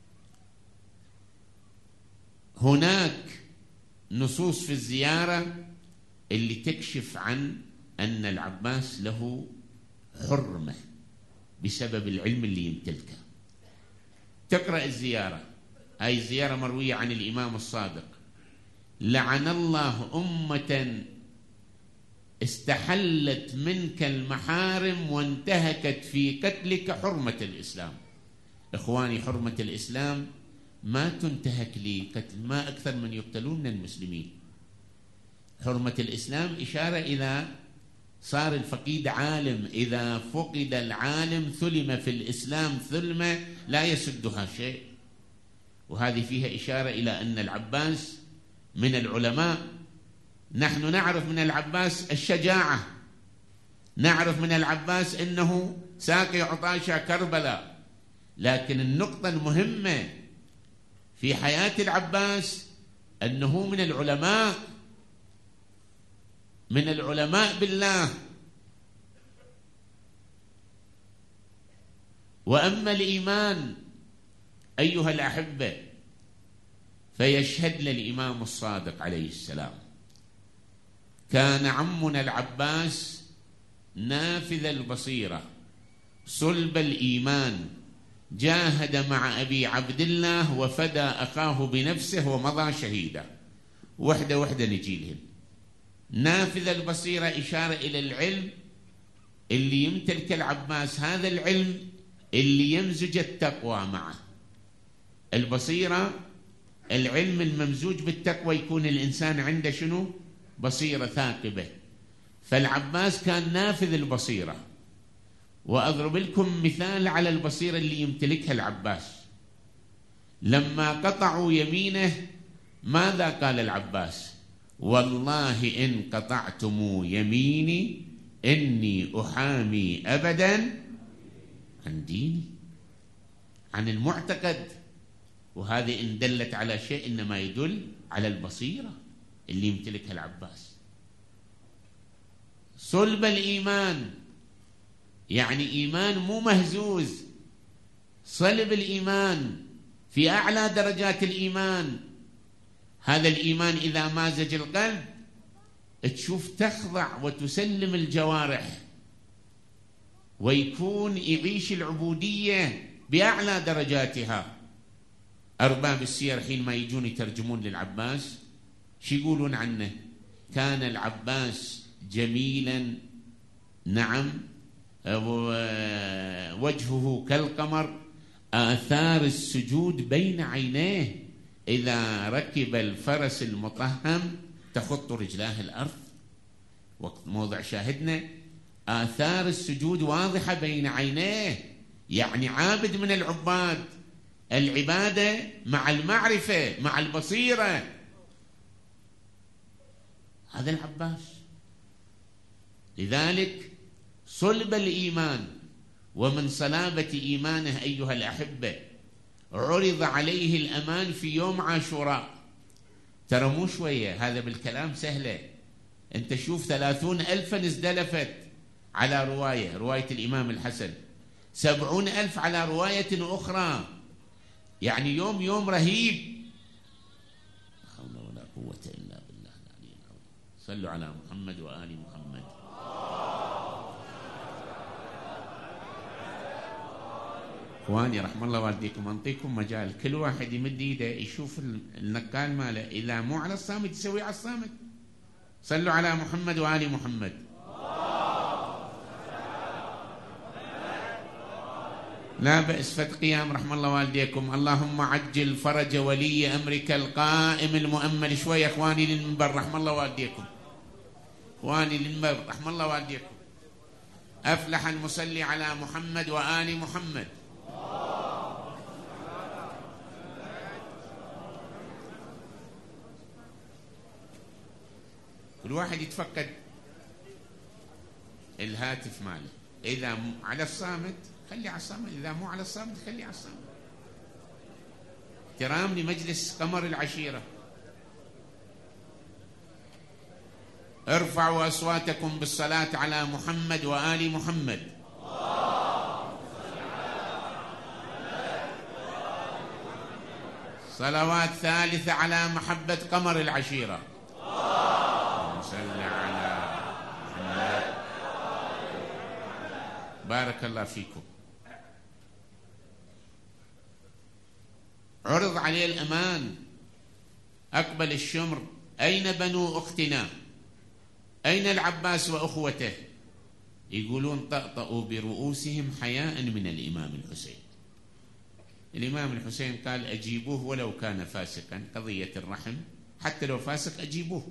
هناك نصوص في الزيارة اللي تكشف عن أن العباس له حرمة بسبب العلم اللي يمتلكه. تقرأ الزيارة، هاي الزيارة مروية عن الإمام الصادق: لعن الله أمة استحلت منك المحارم وانتهكت في قتلك حرمة الإسلام. إخواني، حرمة الإسلام ما تنتهك لقتل، ما أكثر من يقتلون من المسلمين. حرمة الإسلام إشارة إلى صار الفقيد عالم، إذا فقد العالم ثلم في الإسلام ثلمة لا يسدها شيء. وهذه فيها إشارة إلى أن العباس من العلماء. نحن نعرف من العباس الشجاعة، نعرف من العباس أنه ساقي عطاشة كربلاء، لكن النقطة المهمة في حياة العباس أنه من العلماء، من العلماء بالله. وأما الإيمان أيها الأحبة فيشهد للإمام الصادق عليه السلام: كان عمنا العباس نافذ البصيرة صلب الإيمان، جاهد مع أبي عبد الله وفدى أخاه بنفسه ومضى شهيدا. وحدة وحدة نجيلهم. نافذ البصيرة إشارة إلى العلم اللي يمتلك العباس، هذا العلم اللي يمزج التقوى معه. البصيرة العلم الممزوج بالتقوى، يكون الإنسان عنده شنو؟ بصيرة ثاقبة. فالعباس كان نافذ البصيرة. وأضرب لكم مثال على البصيرة اللي يمتلكها العباس. لما قطعوا يمينه ماذا قال العباس؟ والله إن قطعتم يميني إني أحامي أبدا عن ديني، عن المعتقد. وهذه إن دلت على شيء إنما يدل على البصيرة اللي يمتلكها العباس. صلب الإيمان يعني إيمان مو مهزوز، صلب الإيمان في أعلى درجات الإيمان. هذا الإيمان إذا مازج القلب تشوف تخضع وتسلم الجوارح، ويكون يعيش العبودية بأعلى درجاتها. أرباب السير حينما يجون يترجمون للعباس شو يقولون عنه؟ كان العباس جميلا، نعم، وجهه كالقمر، آثار السجود بين عينيه، إذا ركب الفرس المطهم تخط رجلاه الأرض. وقت موضع شاهدنا آثار السجود واضحة بين عينيه، يعني عابد من العباد. العبادة مع المعرفة مع البصيرة. هذا العباس. لذلك صلب الإيمان، ومن صلابة إيمانه أيها الأحبة عرض عليه الأمان في يوم عاشوراء. ترى مو شوية، هذا بالكلام سهلة. أنت شوف ثلاثون ألفا ازدلفت على رواية، رواية الإمام الحسن، سبعون ألف على رواية أخرى، يعني يوم يوم رهيب. لا حول ولا قوة إلا بالله العلي العظيم. صلوا على محمد وآل محمد. اخواني رحم الله والديكم، انطيكم مجال كل واحد يمد ايده يشوف النقال ماله، اذا مو على الصامت يسوي على الصامت. صلوا على محمد وآل محمد. لا بأس فت قيام رحم الله والديكم. اللهم عجل فرج ولي أمرك القائم المؤمل. شوية اخواني للمنبر رحم الله والديكم، اخواني للمنبر رحم الله والديكم. أفلح المصلي على محمد وآل محمد. كل واحد يتفقد الهاتف ماله، إذا على الصامت خلي على الصامت، إذا مو على الصامت خلي على الصامت. احترام لمجلس قمر العشيرة. ارفعوا أصواتكم بالصلاة على محمد وآل محمد. صلوات ثالثة على محبة قمر العشيرة. صل على محمد. بارك الله فيكم. عرض عليه الأمان، أقبل الشمر. أين بنو أختنا؟ أين العباس وأخوته؟ يقولون طأطأوا برؤوسهم حياء من الإمام الحسين. الإمام الحسين قال أجيبوه ولو كان فاسقا، قضية الرحم حتى لو فاسق أجيبوه.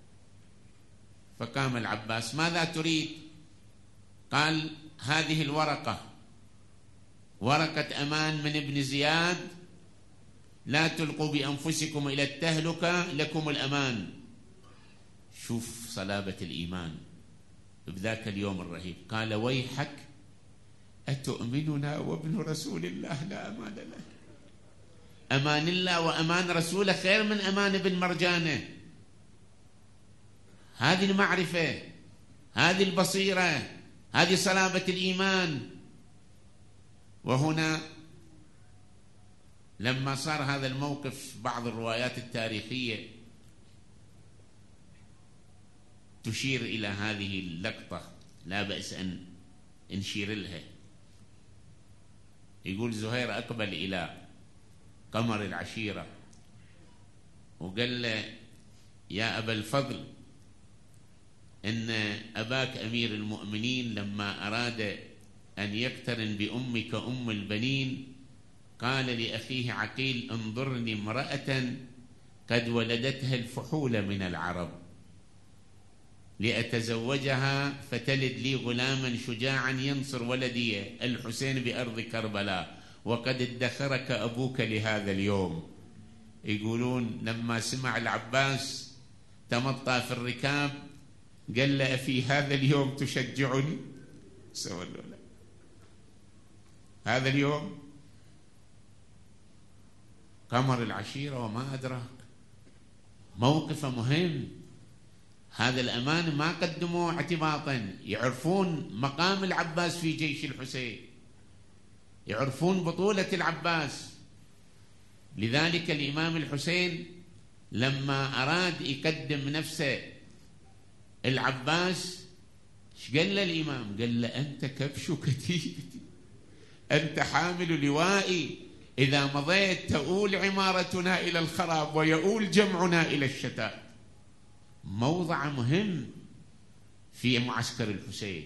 فقام العباس، ماذا تريد؟ قال هذه الورقة ورقة أمان من ابن زياد، لا تلقوا بأنفسكم إلى التهلكة، لكم الأمان. شوف صلابة الإيمان بذاك اليوم الرهيب. قال ويحك أتؤمننا وابن رسول الله لا أمان له. أمان الله وأمان رسوله خير من أمان ابن مرجانة. هذه المعرفة، هذه البصيرة، هذه صلابة الإيمان. وهنا لما صار هذا الموقف، بعض الروايات التاريخية تشير إلى هذه اللقطة، لا بأس أن نشير لها. يقول زهير أقبل إلى قمر العشيرة وقال له يا أبا الفضل، إن أباك أمير المؤمنين لما أراد أن يقترن بأمك أم البنين قال لأخيه عقيل انظرني امرأة قد ولدتها الفحول من العرب لأتزوجها فتلد لي غلاما شجاعا ينصر ولدي الحسين بأرض كربلاء، وقد ادخرك أبوك لهذا اليوم. يقولون لما سمع العباس تمطى في الركاب قال له في هذا اليوم تشجعني؟ سوى له هذا اليوم. قمر العشيرة وما أدراك، موقفه مهم. هذا الأمان ما قدموه اعتباطا، يعرفون مقام العباس في جيش الحسين، يعرفون بطولة العباس. لذلك الإمام الحسين لما أراد يقدم نفسه العباس، ايش قال له الإمام؟ قال له أنت كبش كتيبتي، أنت حامل لوائي، إذا مضيت تؤول عمارتنا إلى الخراب ويؤول جمعنا إلى الشتات. موضع مهم في معسكر الحسين.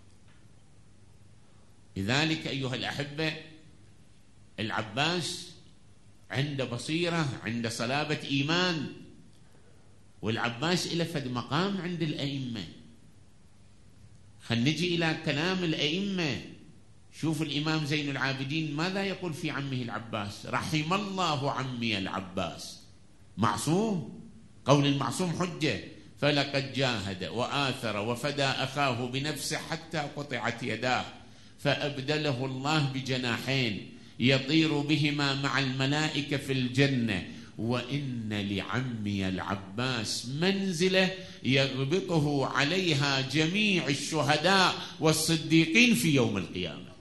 لذلك أيها الأحبة، العباس عنده بصيرة، عنده صلابة إيمان، والعباس إله فد مقام عند الأئمة. خلينا نجي إلى كلام الأئمة. شوف الإمام زين العابدين ماذا يقول في عمه العباس؟ رحم الله عمي العباس، معصوم، قول المعصوم حجة. فلقد جاهد وآثر وفدى أخاه بنفسه حتى قطعت يداه، فأبدله الله بجناحين يطير بهما مع الملائكة في الجنة، وإن لعمي العباس منزلة يغبطه عليها جميع الشهداء والصديقين في يوم القيامة.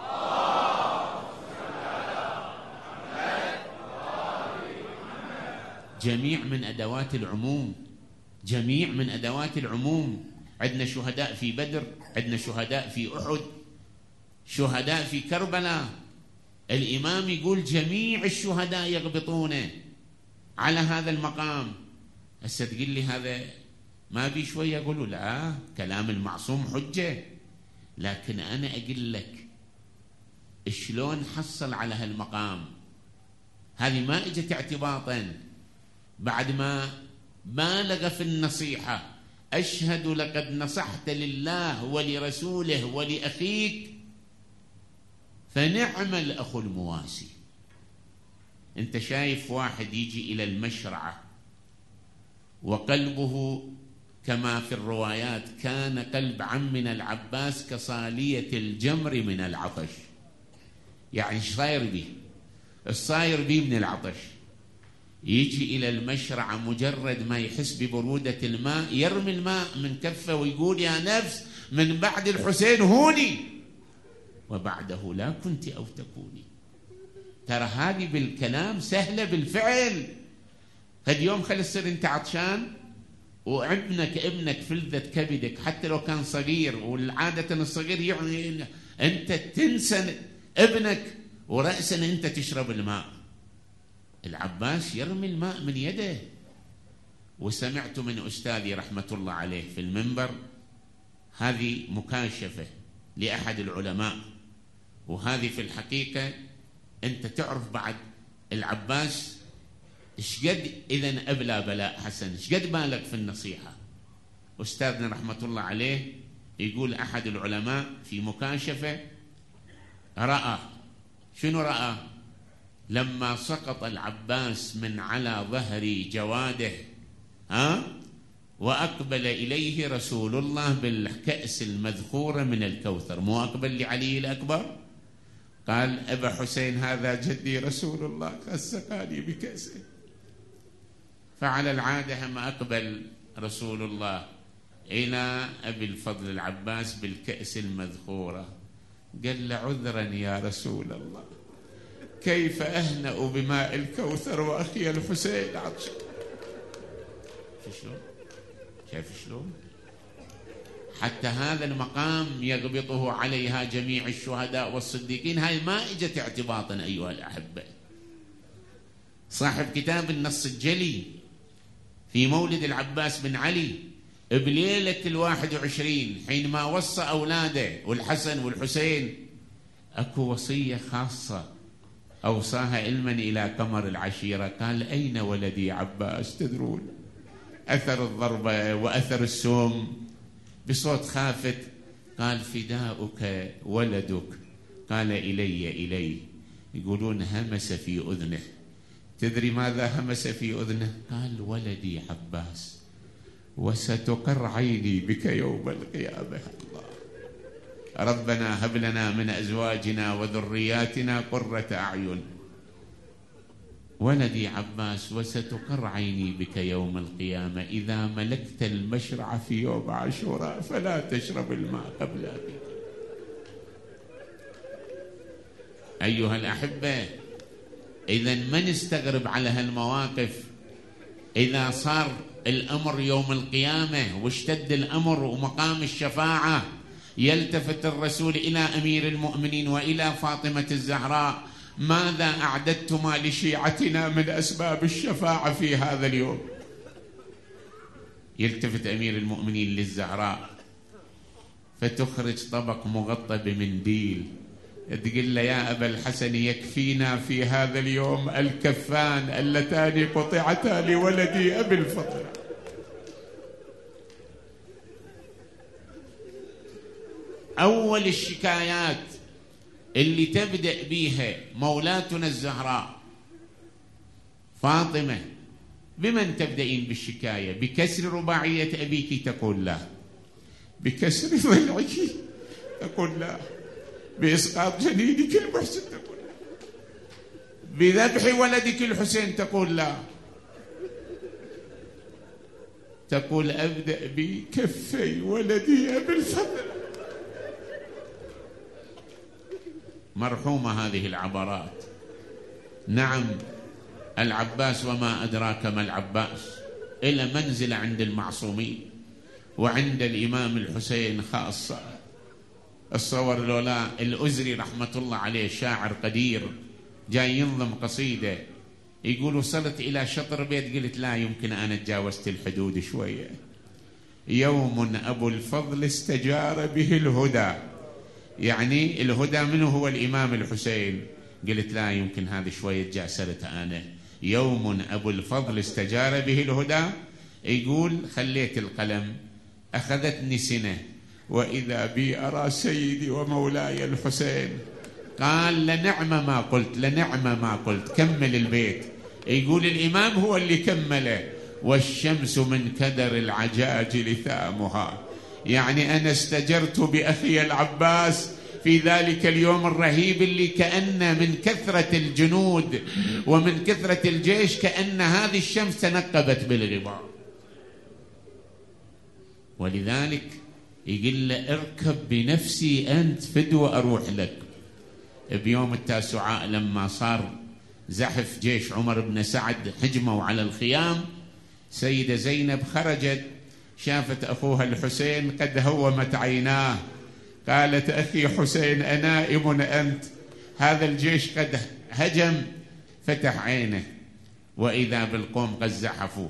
جميع من أدوات العموم، جميع من أدوات العموم. عندنا شهداء في بدر، عندنا شهداء في أحد، شهداء في كربلاء. الإمام يقول جميع الشهداء يغبطون على هذا المقام. هسه تقول لي هذا ما بي شوية؟ أقول لا، كلام المعصوم حجة، لكن أنا أقول لك شلون حصل على هالمقام. هذه ما اجت اعتباطا، بعد ما بالغ في النصيحة، أشهد لقد نصحت لله ولرسوله ولأخيك فنعم الأخ المواسي. أنت شايف واحد يجي إلى المشرعة وقلبه كما في الروايات كان قلب عمنا العباس كصالية الجمر من العطش. يعني ايش صاير بيه؟ الصاير بيه من العطش. يجي إلى المشرعة مجرد ما يحس ببرودة الماء يرمي الماء من كفه ويقول يا نفس من بعد الحسين هوني وبعده لا كنت أو تكوني. ترى هذه بالكلام سهلة، بالفعل. قد يوم خل السر انت عطشان وابنك ابنك فلذة كبدك حتى لو كان صغير، والعادة الصغير يعني انت تنسى ابنك ورأسا انت تشرب الماء. العباس يرمي الماء من يده. وسمعت من أستاذي رحمة الله عليه في المنبر هذه مكاشفة لأحد العلماء، وهذه في الحقيقة أنت تعرف بعد العباس شقد إذن أبلى بلاء حسن، شقد بالك في النصيحة. أستاذنا رحمة الله عليه يقول أحد العلماء في مكاشفة رأى، شنو رأى؟ لما سقط العباس من على ظهر جواده ها وأقبل إليه رسول الله بالكأس المذخورة من الكوثر، مو أقبل لعلي الأكبر، قال أبا حسين هذا جدي رسول الله قد سقاني بكأسه. فعلى العادة ما أقبل رسول الله إلى أبي الفضل العباس بالكأس المذخورة، قال له عذرا يا رسول الله، كيف أهنأ بماء الكوثر وأخي الحسين عطش. شلون؟ شايف شلون؟ حتى هذا المقام يغبطه عليها جميع الشهداء والصديقين. هاي ما اجت اعتباطا أيها الأحبة. صاحب كتاب النص الجلي في مولد العباس بن علي بليلة الواحد وعشرين حينما وصى أولاده والحسن والحسين، أكو وصية خاصة أوصاها علما إلى قمر العشيرة. قال أين ولدي عباس؟ تدرون أثر الضربة وأثر السم، بصوت خافت قال فداؤك ولدك. قال إلي إلي. يقولون همس في أذنه. تدري ماذا همس في أذنه؟ قال ولدي عباس وستقر عيني بك يوم القيامة. الله ربنا هب لنا من أزواجنا وذرياتنا قرة أعين ولدي عباس وستقر عيني بك يوم القيامة إذا ملكت المشرع في يوم عاشوراء فلا تشرب الماء قبل أبيك. أيها الأحبة، إذا ما نستغرب على هالمواقف. إذا صار الأمر يوم القيامة واشتد الأمر ومقام الشفاعة، يلتفت الرسول إلى أمير المؤمنين وإلى فاطمة الزهراء: ماذا أعددتما لشيعتنا من أسباب الشفاعة في هذا اليوم؟ يلتفت أمير المؤمنين للزهراء فتخرج طبق مغطى بمنديل، تقول له: يا أبا الحسن، يكفينا في هذا اليوم الكفان اللتان قطعتا لولدي أبي الفضل. أول الشكايات اللي تبدأ بيها مولاتنا الزهراء فاطمة، بمن تبدأين بالشكاية؟ بكسر رباعية أبيك؟ تقول لا. بكسر ضلعك؟ تقول لا. بإسقاط جنينك المحسن؟ تقول لا. بذبح ولدك الحسين؟ تقول لا. تقول: أبدأ بكفي ولدي أبي الفضل. مرحومة هذه العبارات. نعم، العباس وما أدراك ما العباس، إلى منزلة عند المعصومين وعند الإمام الحسين خاصة. الصور لولا الأزري رحمة الله عليه شاعر قدير جاي ينظم قصيدة، يقول: وصلت إلى شطر بيت قلت لا يمكن أنا تجاوزت الحدود شوية. يوم أبو الفضل استجار به الهدى، يعني الهدى منه هو الإمام الحسين. قلت لا يمكن هذه شوية جاسرت أنا. يوم أبو الفضل استجار به الهدى، يقول: خليت القلم، أخذتني سنة وإذا بي أرى سيدي ومولاي الحسين. قال: لنعم ما قلت، لنعم ما قلت. كمل البيت. يقول الإمام هو اللي كمله: والشمس من كدر العجاج لثامها. يعني أنا استجرت بأخي العباس في ذلك اليوم الرهيب اللي كأن من كثرة الجنود ومن كثرة الجيش كأن هذه الشمس تنقبت بالغبار. ولذلك يقول له: اركب بنفسي أنت فدوة أروح لك. بيوم التاسعاء لما صار زحف جيش عمر بن سعد هجموا على الخيام، سيدة زينب خرجت، شافت أخوها الحسين قد هومت عيناه، قالت: أخي حسين أنائم أنت؟ هذا الجيش قد هجم. فتح عينه وإذا بالقوم قد زحفوا.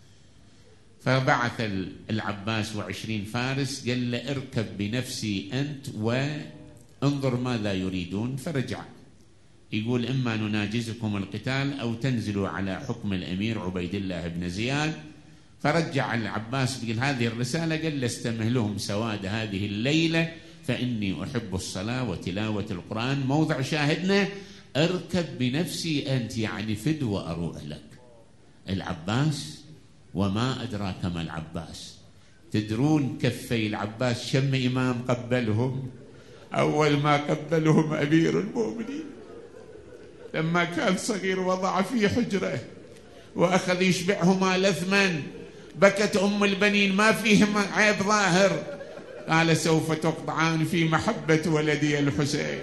فبعث العباس وعشرين فارس، قال له: اركب بنفسي أنت وانظر ماذا يريدون. فرجع يقول: إما نناجزكم القتال أو تنزلوا على حكم الأمير عبيد الله بن زياد. فرجع العباس بقول هذه الرسالة، قال: استمهلهم سواد هذه الليلة فإني أحب الصلاة وتلاوة القرآن. موضع شاهدنا: اركب بنفسي أنت، يعني فدوة أروح لك. العباس وما أدراك ما العباس. تدرون كفي العباس شم إمام قبلهم؟ أول ما قبلهم أمير المؤمنين لما كان صغير وضع في حجره وأخذ يشبعهما لثما. بكت أم البنين ما فيهم عيب ظاهر، قال: سوف تقطعان في محبة ولدي الحسين.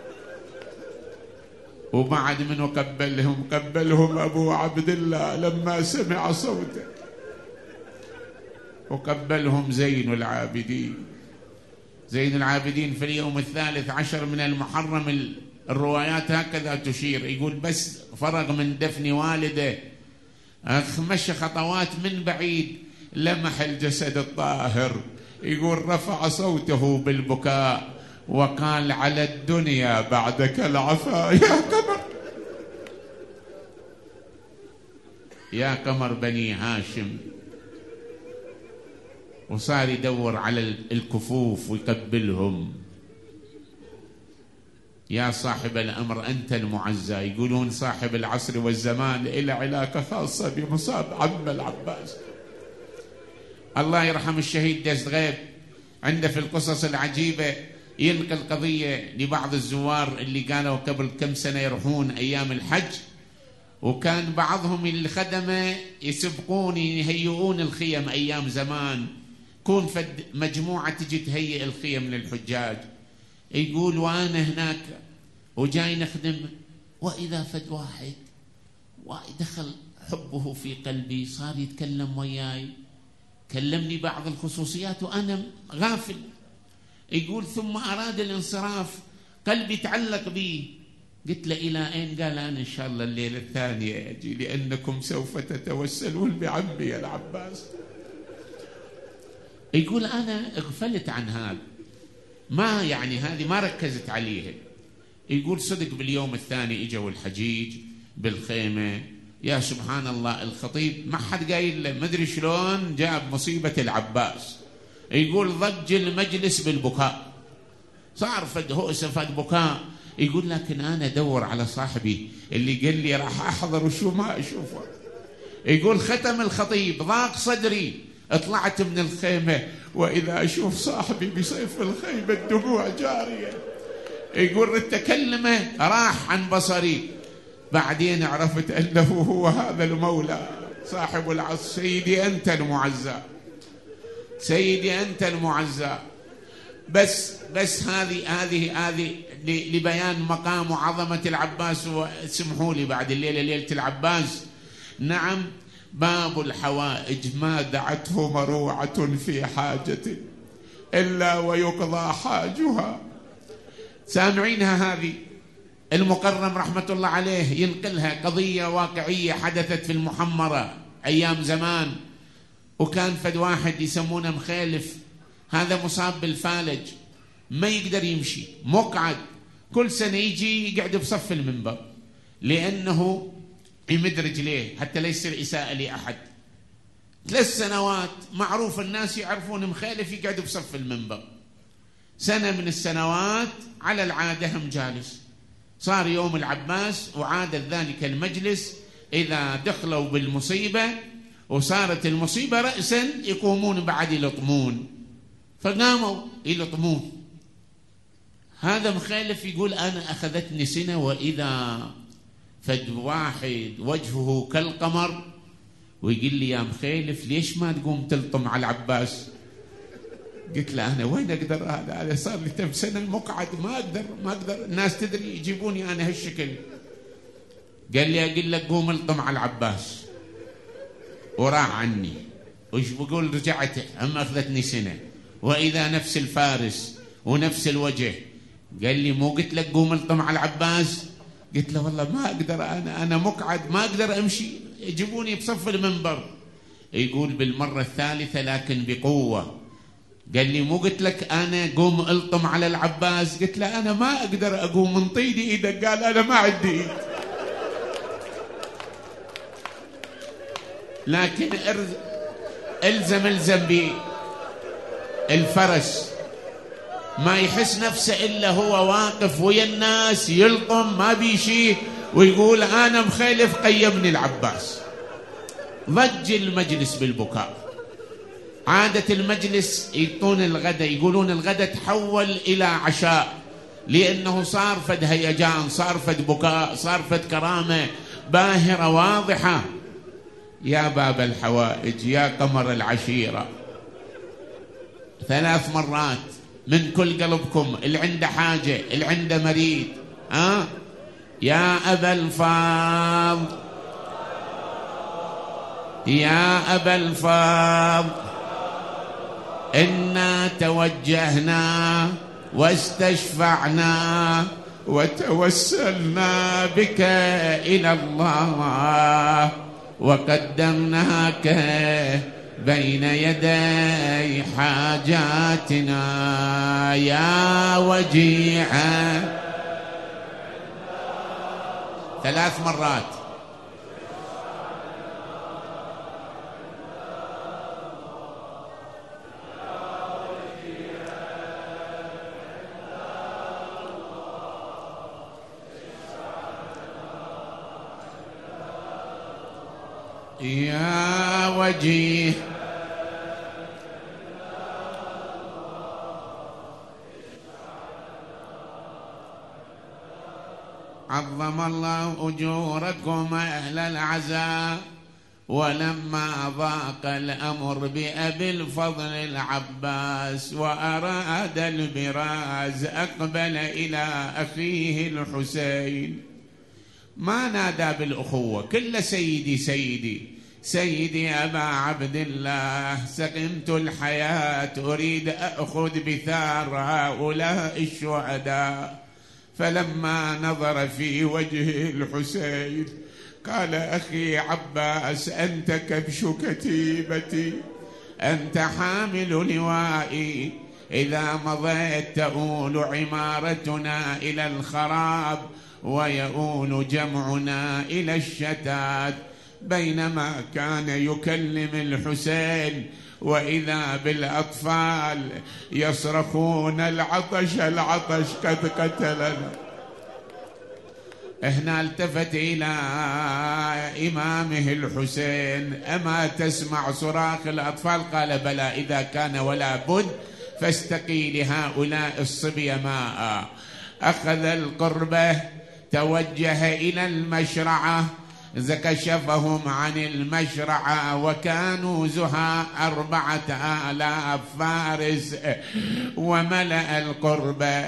وبعد منه قبلهم قبلهم أبو عبد الله لما سمع صوته، وقبلهم زين العابدين. زين العابدين في اليوم الثالث عشر من المحرم، الروايات هكذا تشير، يقول بس فرغ من دفن والده مشى خطوات من بعيد لمح الجسد الطاهر، يقول رفع صوته بالبكاء وقال: على الدنيا بعدك العفا يا قمر، يا قمر بني هاشم. وصار يدور على الكفوف ويقبلهم: يا صاحب الأمر أنت المعزى. يقولون صاحب العصر والزمان إلى علاقة خاصة بمصاب عم العباس. الله يرحم الشهيد دست غيب عنده في القصص العجيبة ينقل قضية لبعض الزوار اللي قالوا قبل كم سنة يروحون أيام الحج، وكان بعضهم الخدمة يسبقون يهيئون الخيم أيام زمان، كون فد مجموعة تجي تهيئ الخيم للحجاج. يقول وأنا هناك وجاي نخدم، وإذا فد واحد ودخل حبه في قلبي، صار يتكلم وياي، كلمني بعض الخصوصيات وأنا غافل. يقول ثم أراد الانصراف، قلبي تعلق بي. قلت له إلى أين؟ قال أنا إن شاء الله الليلة الثانية أجي، لأنكم سوف تتوسلون بعمي يا العباس. يقول أنا اغفلت عن هذا، ما يعني هذه ما ركزت عليها. يقول صدق باليوم الثاني إجوا الحجيج بالخيمة، يا سبحان الله الخطيب ما حد قايل له، ما أدري شلون جاب مصيبة العباس. يقول ضج المجلس بالبكاء، صار فد هوسة فد بكاء. يقول لكن أنا أدور على صاحبي اللي قال لي راح أحضر وشو ما أشوفه. يقول ختم الخطيب، ضاق صدري، طلعت من الخيمة وإذا أشوف صاحبي بسيف الخيمة الدموع جارية. يقول التكلمة راح عن بصري، بعدين عرفت أنه هو هذا المولى صاحب العصر. سيدي أنت المعزى، سيدي أنت المعزى. بس بس هذه هذه هذه لبيان مقام وعظمة العباس. واسمحوا لي بعد الليلة ليلة العباس، نعم باب الحوائج ما دعته مروعة في حاجة إلا ويقضى حاجها. سامعينها هذه؟ المقرم رحمة الله عليه ينقلها قضية واقعية حدثت في المحمرة أيام زمان. وكان فد واحد يسمونه مخالف، هذا مصاب بالفالج، ما يقدر يمشي، مقعد، كل سنة يجي يقعد بصف المنبر لأنه يمد رجليه حتى لا يصير إساءة لأحد. ثلاث سنوات معروف الناس يعرفون مخالف يقعد بصف المنبر. سنة من السنوات على العادة هم جالس. صار يوم العباس وعادة ذلك المجلس إذا دخلوا بالمصيبة وصارت المصيبة رأسا يقومون بعد يلطمون، فقاموا يلطمون. هذا مخالف يقول أنا أخذتني سنة وإذا فد واحد وجهه كالقمر ويقول لي يا مخالف ليش ما تقوم تلطم على العباس؟ قلت له أنا وين أقدر، هذا هذا صار لي كم سنة مقعد، ما أقدر ما أقدر الناس تدري يجيبوني أنا هالشكل. قال لي أقول لك قوم الطم على العباس، وراح عني. وش بقول رجعت أما أخذتني سنة وإذا نفس الفارس ونفس الوجه. قال لي مو قلت لك قوم الطم على العباس؟ قلت له والله ما أقدر، أنا أنا مقعد ما أقدر أمشي، يجيبوني بصف المنبر. يقول بالمرة الثالثة لكن بقوة قال لي مو قلت لك أنا قوم الطم على العباس؟ قلت له أنا ما أقدر أقوم من طيدي إيدك. قال أنا ما عندي إيد، لكن الزم الزم بي الفرس ما يحس نفسه إلا هو واقف ويا الناس يلطم ما بيشيه ويقول أنا مخالف قيمني العباس. ضج المجلس بالبكاء. عادة المجلس يعطون الغداء، يقولون الغداء تحول إلى عشاء لأنه صار فد هيجان، صار فد بكاء، صار فد كرامة باهرة واضحة. يا باب الحوائج يا قمر العشيرة، ثلاث مرات من كل قلبكم اللي عنده حاجة اللي عنده مريد. ها أه؟ يا أبا الفاض، يا أبا الفاض، إنا توجهنا واستشفعنا وتوسلنا بك إلى الله وقدمناك بين يدي حاجاتنا يا وجيها. ثلاث مرات. يا وجيه عظم عظم الله أجوركم أهل العزاء. ولما ضاق الأمر بأبي الفضل العباس وأراد البراز أقبل إلى أخيه الحسين، ما نادى بالأخوة، كل سيدي سيدي سيدي أبا عبد الله، سقمت الحياة أريد أخذ بثار هؤلاء الشهداء. فلما نظر في وجه الحسين قال: أخي عباس، أنت كبش كتيبتي، أنت حامل لوائي، إذا مضيت تؤول عمارتنا إلى الخراب ويؤول جمعنا إلى الشتات. بينما كان يكلم الحسين وإذا بالأطفال يصرخون: العطش العطش قد قتلنا. هنا التفت إلى إمامه الحسين: أما تسمع صراخ الأطفال؟ قال: بلى، إذا كان ولا بد فاستقي لهؤلاء الصبي ماء. أخذ القربة، توجه إلى المشرعة، كشفهم عن المشرعة وكانوا زها أربعة آلاف فارس، وملأ القربة.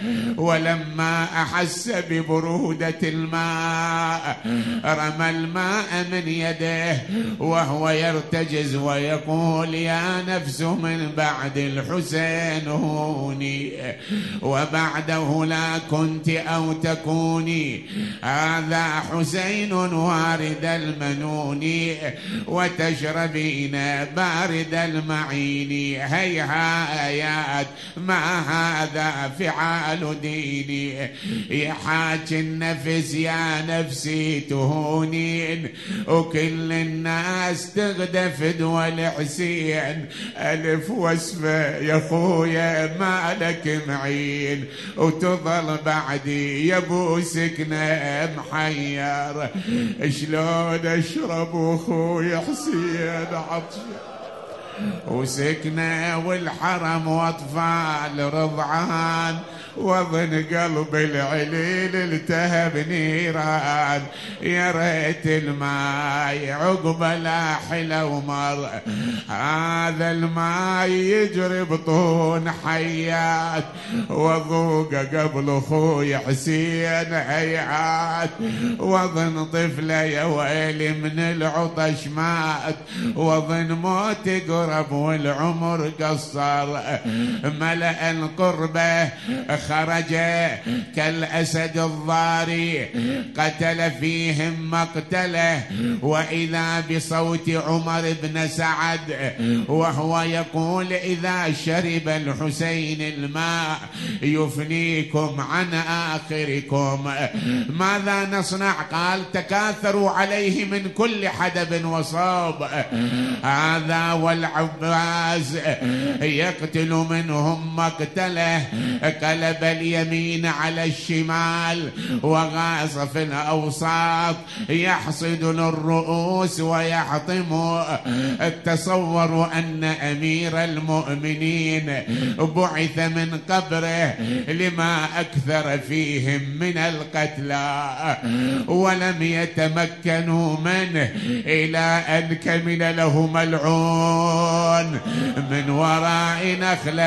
ولما أحس ببرودة الماء رمى الماء من يده وهو يرتجز ويقول: يا نفس من بعد الحسين هوني، وبعده لا كنت أو تكوني، هذا حسين وارد المنون، وتشربين بارد المعين. هيهات ما هذا فعال ديني، يا حاج النفس يا نفسي تهونين، وكل الناس تغدف دول حسين. ألف وصفة يا خويا مالك معين، وتظل بعدي يا ابو سكنة محير. شلون اشرب اخوي حسين عطشه وسكنه والحرم واطفال رضعان، وظن قلب العليل التهب نيران. يا ريت الماي عقب لاحله ومر، هذا الماي يجري بطون حيات، وذوق قبل اخوي حسين هيعات. وظن طفله يا ويلي من العطش مات، وظن موت قرب والعمر قصر. ملأ القربة خرج كالأسد الضاري، قتل فيهم مقتله. وإذا بصوت عمر بن سعد وهو يقول: إذا شرب الحسين الماء يفنيكم عن آخركم، ماذا نصنع؟ قال: تكاثروا عليه من كل حدب وصوب. هذا والعباس يقتل منهم مقتله، قلب اليمين على الشمال وغاص في الأوساط، يحصد الرؤوس ويحطم. تصوروا أن أمير المؤمنين بعث من قبره لما أكثر فيهم من القتلى، ولم يتمكنوا منه إلى أن كمل له ملعون من وراء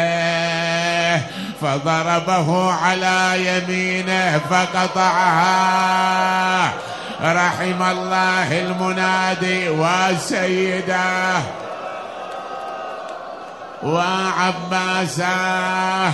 نخله، فضربه على يمينه فقطعها. رحم الله المنادي وسيده وعباسه.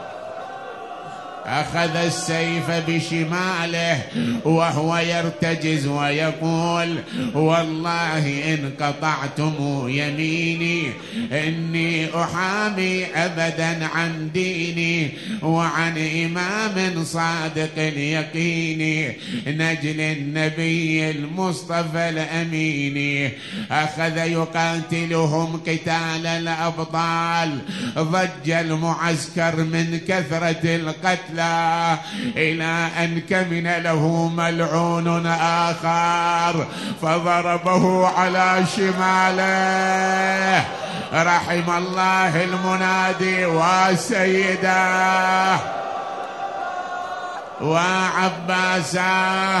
أخذ السيف بشماله وهو يرتجز ويقول: والله إن قطعتم يميني إني أحامي أبدا عن ديني وعن إمام صادق اليقين، نجل النبي المصطفى الأمين. أخذ يقاتلهم قتال الأبطال، ضج المعسكر من كثرة القتل، إلى أن كمن له ملعون آخر فضربه على شماله. رحم الله المنادي وسيده وعباساه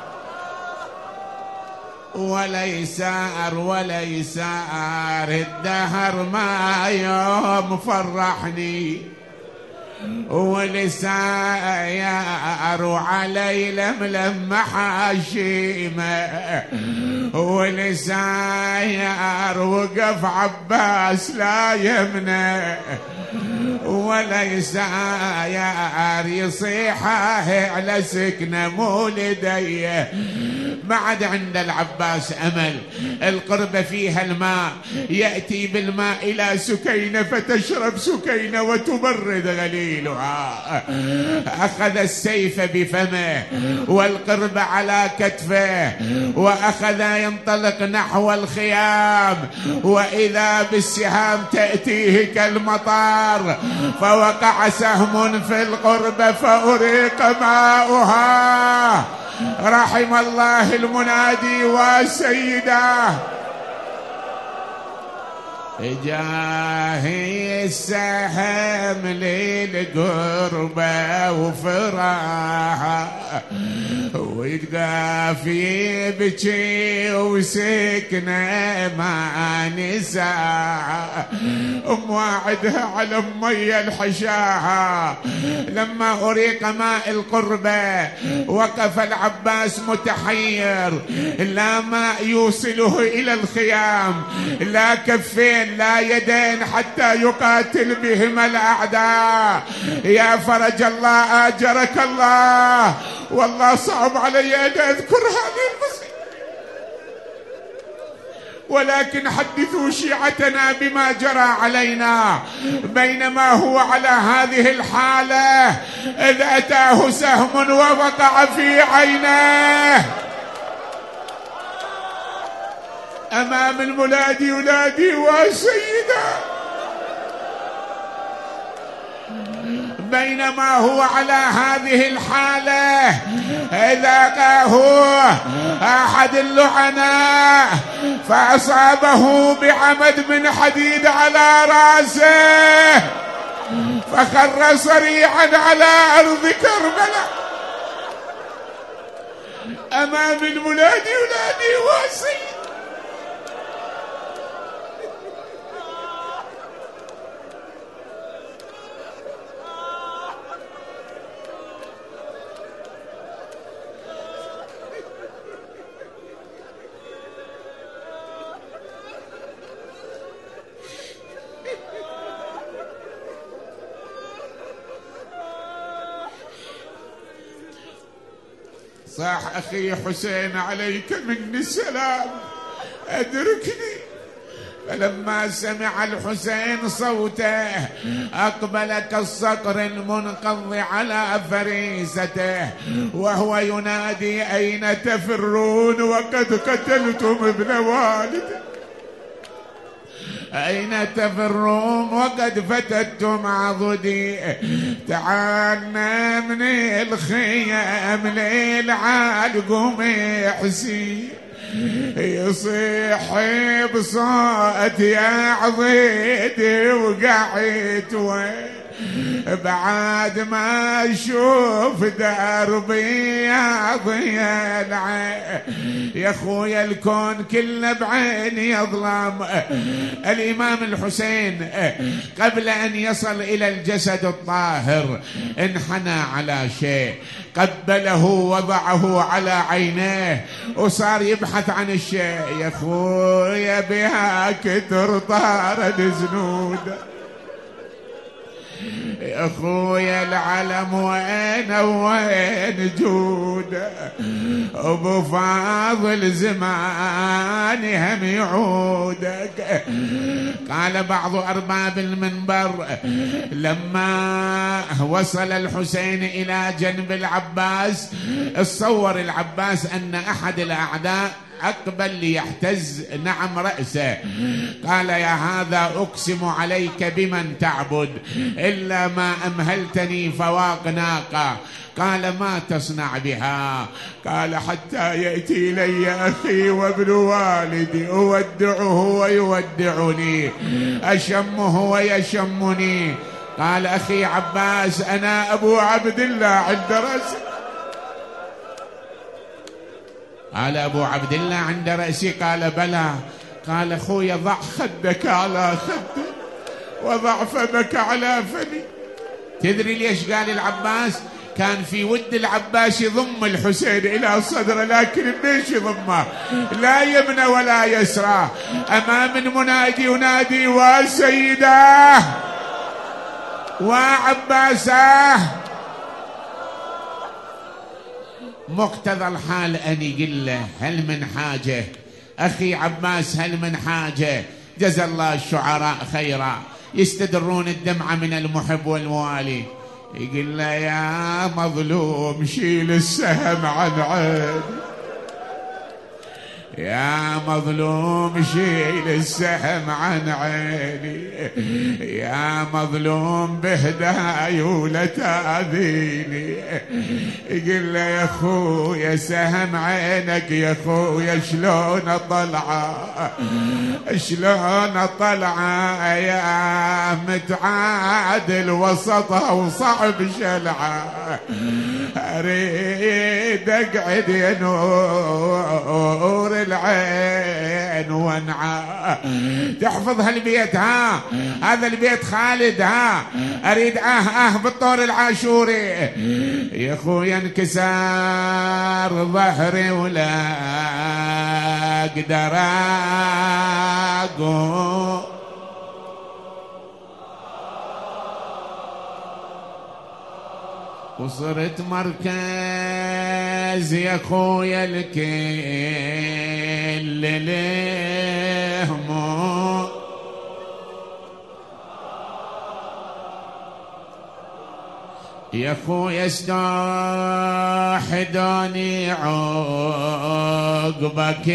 وليسار وليسار الدهر ما يوم فرحني ولساير وعلي لملم محاشيمه ولساير وقف عباس لا يمنه وليساير يصيح على سكنه مولدي. ما عاد عند العباس أمل، القربة فيها الماء، يأتي بالماء إلى سكينة فتشرب سكينة وتبرد غليلها. أخذ السيف بفمه والقربة على كتفه وأخذ ينطلق نحو الخيام، وإذا بالسهام تأتيه كالمطار، فوقع سهم في القربة فأريق ماؤها. رحم الله المنادي وسيده جاهي السهم للقربة وفراحة ويتقافي بكي وسكنة ما نساها. أم واعدها على أمي الحشاها. لما أريق ماء القربة وقف العباس متحير، لا ماء يوصله إلى الخيام، لا كفين لا يدين حتى يقاتل بهما الأعداء. يا فرج الله آجرك الله، والله صعب علي أن أذكر هذه المصيبة، ولكن حدثوا شيعتنا بما جرى علينا. بينما هو على هذه الحالة إذ أتاه سهم ووقع في عينه أمام المنادي ينادي وسيدا. بينما هو على هذه الحالة ذاقه أحد اللعناء فأصابه بعمد من حديد على رأسه فخر صريعا على أرض كربلاء أمام المنادي ينادي وسيدا. صاح أخي حسين عليك مني السلام أدركني. فلما سمع الحسين صوته أقبل كالصقر المنقض على فريسته وهو ينادي أين تفرون وقد قتلتم ابن والد، أين تفرون وقد فتتم عضدي. تعالنا من الخيام للعالقم حسين يصيح بصوت يا عضيدي وقعت وين بعد ما اشوف دربي يا ضيا العين. يا خويا الكون كله بعيني يظلم. الامام الحسين قبل ان يصل الى الجسد الطاهر انحنى على شيء، قبله وضعه على عينيه وصار يبحث عن الشيء. يا خويا بها كتر طارد زنود، يا خويا العلم وين وين جوده، ابو فاضل زماني هم يعودك. قال بعض ارباب المنبر لما وصل الحسين الى جنب العباس تصور العباس ان احد الاعداء أقبل ليحتز نعم رأسه. قال يا هذا أقسم عليك بمن تعبد إلا ما أمهلتني فواق ناقة. قال ما تصنع بها؟ قال حتى يأتي إلي أخي وابن والدي أودعه ويودعني، أشمه ويشمني. قال أخي عباس أنا أبو عبد الله عند رأسه. قال أبو عبد الله عند رأسي؟ قال بلى. قال أخوي ضع خدك على خدي وضع فمك على فمي. تدري ليش قال العباس؟ كان في ود العباس يضم الحسين إلى صدره، لكن ليش يضمه؟ لا يمنى ولا يسرى. أمام المنادي ينادي وسيده وعباسه. مقتضى الحال أن يقول له هل من حاجة أخي عباس، هل من حاجة؟ جزا الله الشعراء خيرا يستدرون الدمعة من المحب والموالي. يقول له يا مظلوم شيل السهم عن عيني، يا مظلوم شيل السهم عن عيني، يا مظلوم بهداي ولا تأذيني. يقول له يا خويا سهم عينك يا خويا شلون طلعه، شلون طلعه يا متعادل وسطها وصعب شلعه. اريد اقعد يا نور العين وانعى. تحفظ هالبيت؟ ها هذا البيت خالد. ها اريد اه اه بالطور العاشوري. يا خويا انكسار ظهري ولا اقدر اقوم، وصرت مركز يا خويا الكل لهمه، يا خويا استوحدوني عقبك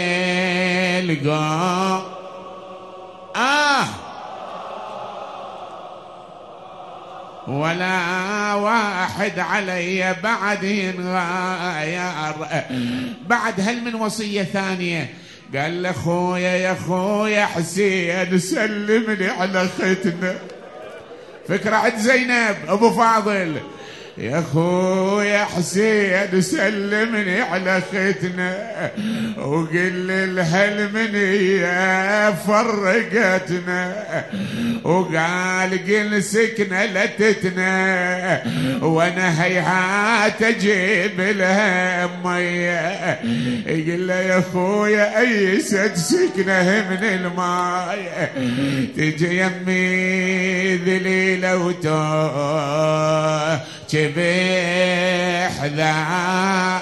القوم. آه ولا واحد علي بعد ينغير. بعد هل من وصية ثانية؟ قال له خويا يا خويا حسين سلمني على ختنا. فكرة عند زينب أبو فاضل. يا خويا حسين سلمني على ختنا وقل الهلمنية فرقتنا، وقال قل سكنة لتتنا وانا هيهات اجيب لها مية. يقول له يا خويا ايست سكنه من الماء، تجي يمي ذليلة وتو شبيح ذا.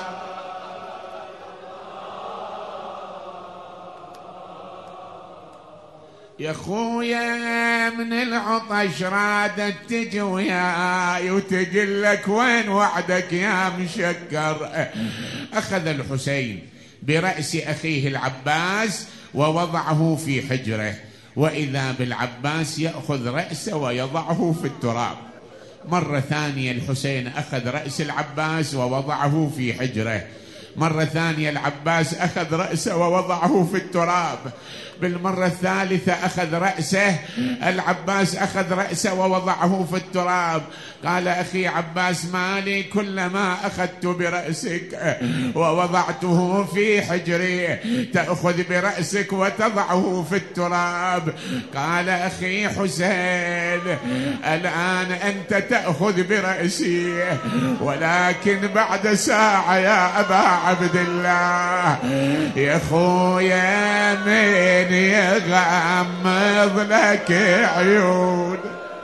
يا خويا من العطش رادت تجي وياي وتقول لك وين وعدك يا مشكر. أخذ الحسين برأس أخيه العباس ووضعه في حجره، وإذا بالعباس يأخذ رأسه ويضعه في التراب. مرة ثانية الحسين أخذ رأس العباس ووضعه في حجره، مرة ثانية العباس أخذ رأسه ووضعه في التراب، بالمرة الثالثة أخذ رأسه العباس أخذ رأسه ووضعه في التراب. قال أخي عباس مالي كلما أخذت برأسك ووضعته في حجري تأخذ برأسك وتضعه في التراب. قال أخي حسين الآن أنت تأخذ برأسي ولكن بعد ساعة يا أبا عبد الله. يا خويا من يغمض لك عيون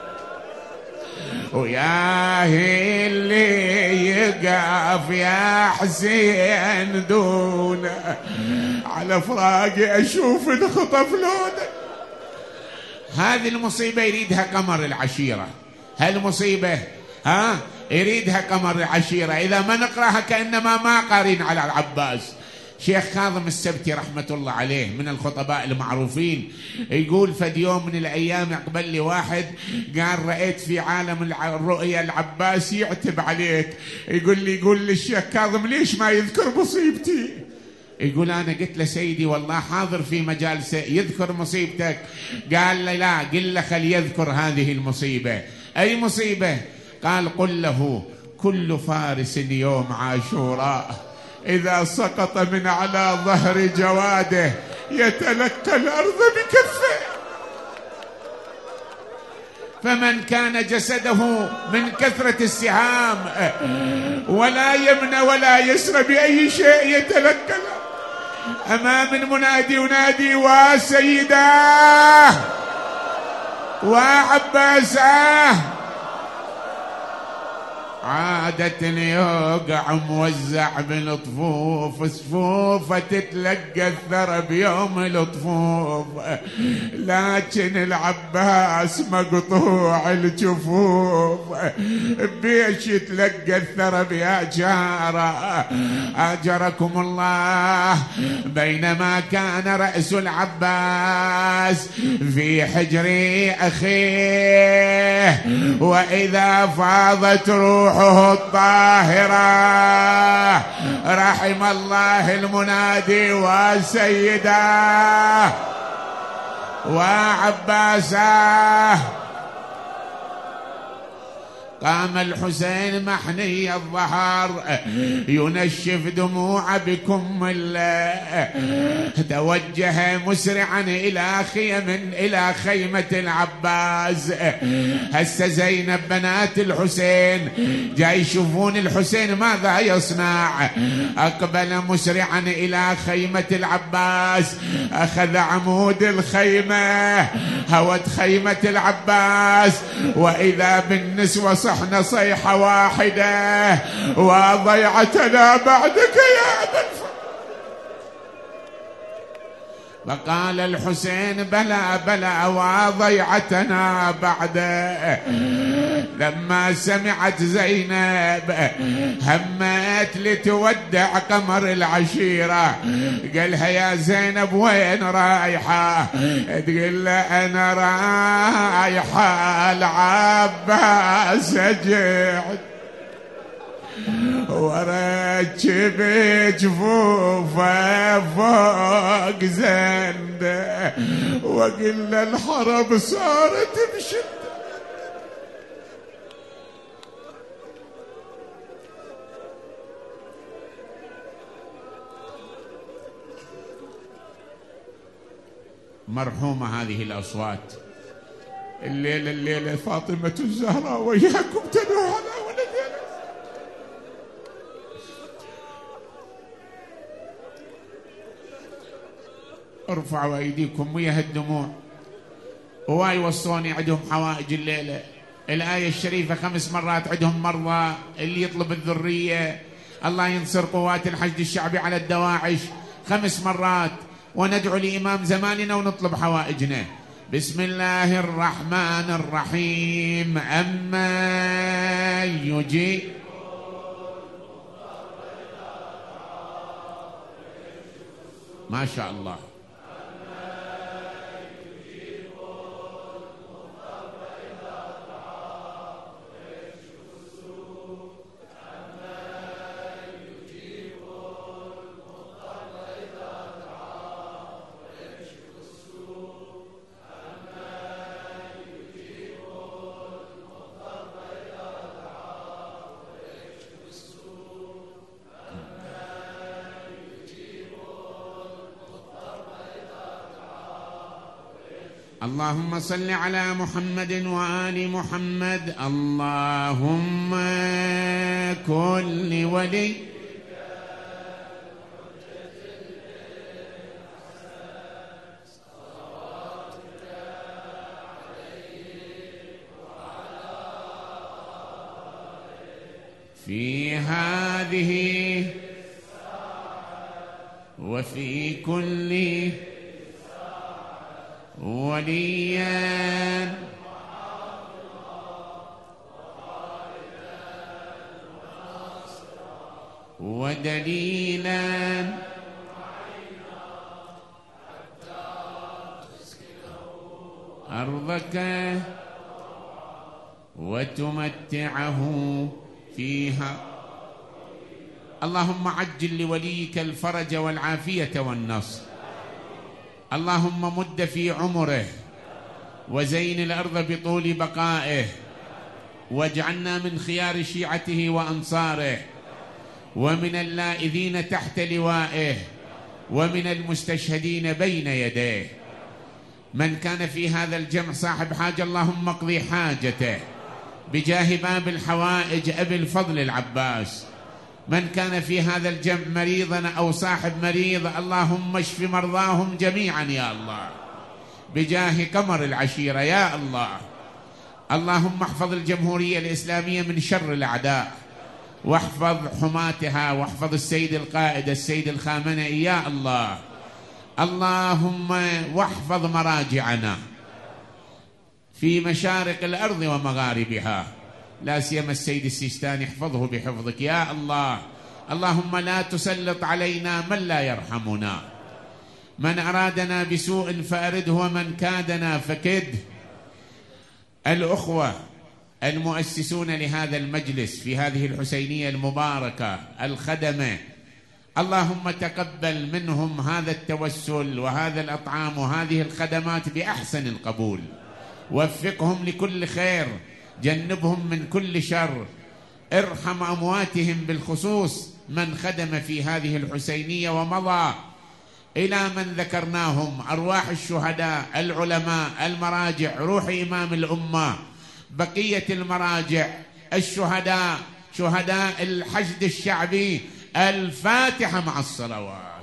وياهي اللي يقف يا حسين دون على فراقي أشوف انخطف لونه. هذه المصيبة يريدها قمر العشيرة، هالمصيبة ها يريدها قمر العشيرة. إذا ما نقرأها كأنما ما قارين على العباس. شيخ كاظم السبتي رحمة الله عليه من الخطباء المعروفين يقول فد يوم من الأيام أقبل لي واحد قال رأيت في عالم الرؤيا العباس يعتب عليك. يقول لي يقول لي الشيخ كاظم ليش ما يذكر مصيبتي؟ يقول أنا قلت له سيدي والله حاضر في مجالسه يذكر مصيبتك. قال لي لا قل له خل يذكر هذه المصيبة. أي مصيبة؟ قال قل له كل فارس يوم عاشوراء إذا سقط من على ظهر جواده يتلقى الأرض بكفه. فمن كان جسده من كثرة السهام ولا يمنى ولا يسرى بأي شيء يتلقى. أمام المنادي ينادي وسيداه وعباساه. عادة يوقع موزع بالطفوف، صفوفه تتلقى الثرى بيوم الطفوف، لكن العباس مقطوع الجفوف، بيش يتلقى الثرى بيا جارة. أجركم الله. بينما كان رأس العباس في حجر أخيه وإذا فاضت روح الطاهرة، رحم الله المنادي وسيداه وعباساه. قام الحسين محني الظهر ينشف دموع بكم الله، توجه مسرعا إلى خيم إلى خيمة العباس. هسه زينب بنات الحسين جاي يشوفون الحسين ماذا يصنع. أقبل مسرعا إلى خيمة العباس، أخذ عمود الخيمة، هوت خيمة العباس، وإذا بالنسوة صحنا صيحة واحدة: وضيعتنا بعدك يا أبا الفضل. فقال الحسين: بلى بلى وضيعتنا بعده. لما سمعت زينب همت لتودع قمر العشيرة، قالها: يا زينب وين رايحة؟ تقول له: أنا رايحة العباس أجعد وركب جفوفه فوق زنده، وقل الحرب صارت بشدة. مرحومة هذه الأصوات. الليلة الليلة فاطمة الزهراء وياكم تدعو على ولدها. ارفعوا أيديكم ويا الدموع. وواي وصوني عندهم حوائج الليلة. الآية الشريفة خمس مرات عندهم مرضى، اللي يطلب الذرية الله ينصر قوات الحشد الشعبي على الدواعش خمس مرات، وندعو لإمام زماننا ونطلب حوائجنا. بسم الله الرحمن الرحيم. أما يجيب ما شاء الله. اللهم صل على محمد وآل محمد. اللهم كل ولي في هذه وفي كل وليا ودليلا أرضك وتمتعه فيها. اللهم عجل لوليك الفرج والعافية والنصر. اللهم مد في عمره وزين الأرض بطول بقائه، واجعلنا من خيار شيعته وأنصاره، ومن اللائذين تحت لوائه ومن المستشهدين بين يديه. من كان في هذا الجمع صاحب حاجة اللهم اقضي حاجته بجاه باب الحوائج أبي الفضل العباس. من كان في هذا الجمع مريضا أو صاحب مريض اللهم اشف مرضاهم جميعا يا الله بجاه قمر العشيرة يا الله. اللهم احفظ الجمهورية الإسلامية من شر الأعداء، واحفظ حماتها، واحفظ السيد القائد السيد الخامنئي يا الله. اللهم واحفظ مراجعنا في مشارق الأرض ومغاربها، لا سيما السيد السيستاني احفظه بحفظك يا الله. اللهم لا تسلط علينا من لا يرحمنا، من أرادنا بسوء فأرده ومن كادنا فكده. الأخوة المؤسسون لهذا المجلس في هذه الحسينية المباركة الخدمة، اللهم تقبل منهم هذا التوسل وهذا الأطعام وهذه الخدمات بأحسن القبول، وفقهم لكل خير، جنبهم من كل شر، ارحم أمواتهم بالخصوص من خدم في هذه الحسينية ومضى إلى من ذكرناهم، أرواح الشهداء، العلماء، المراجع، روح إمام الأمة، بقية المراجع، الشهداء، شهداء الحشد الشعبي. الفاتحة مع الصلوات.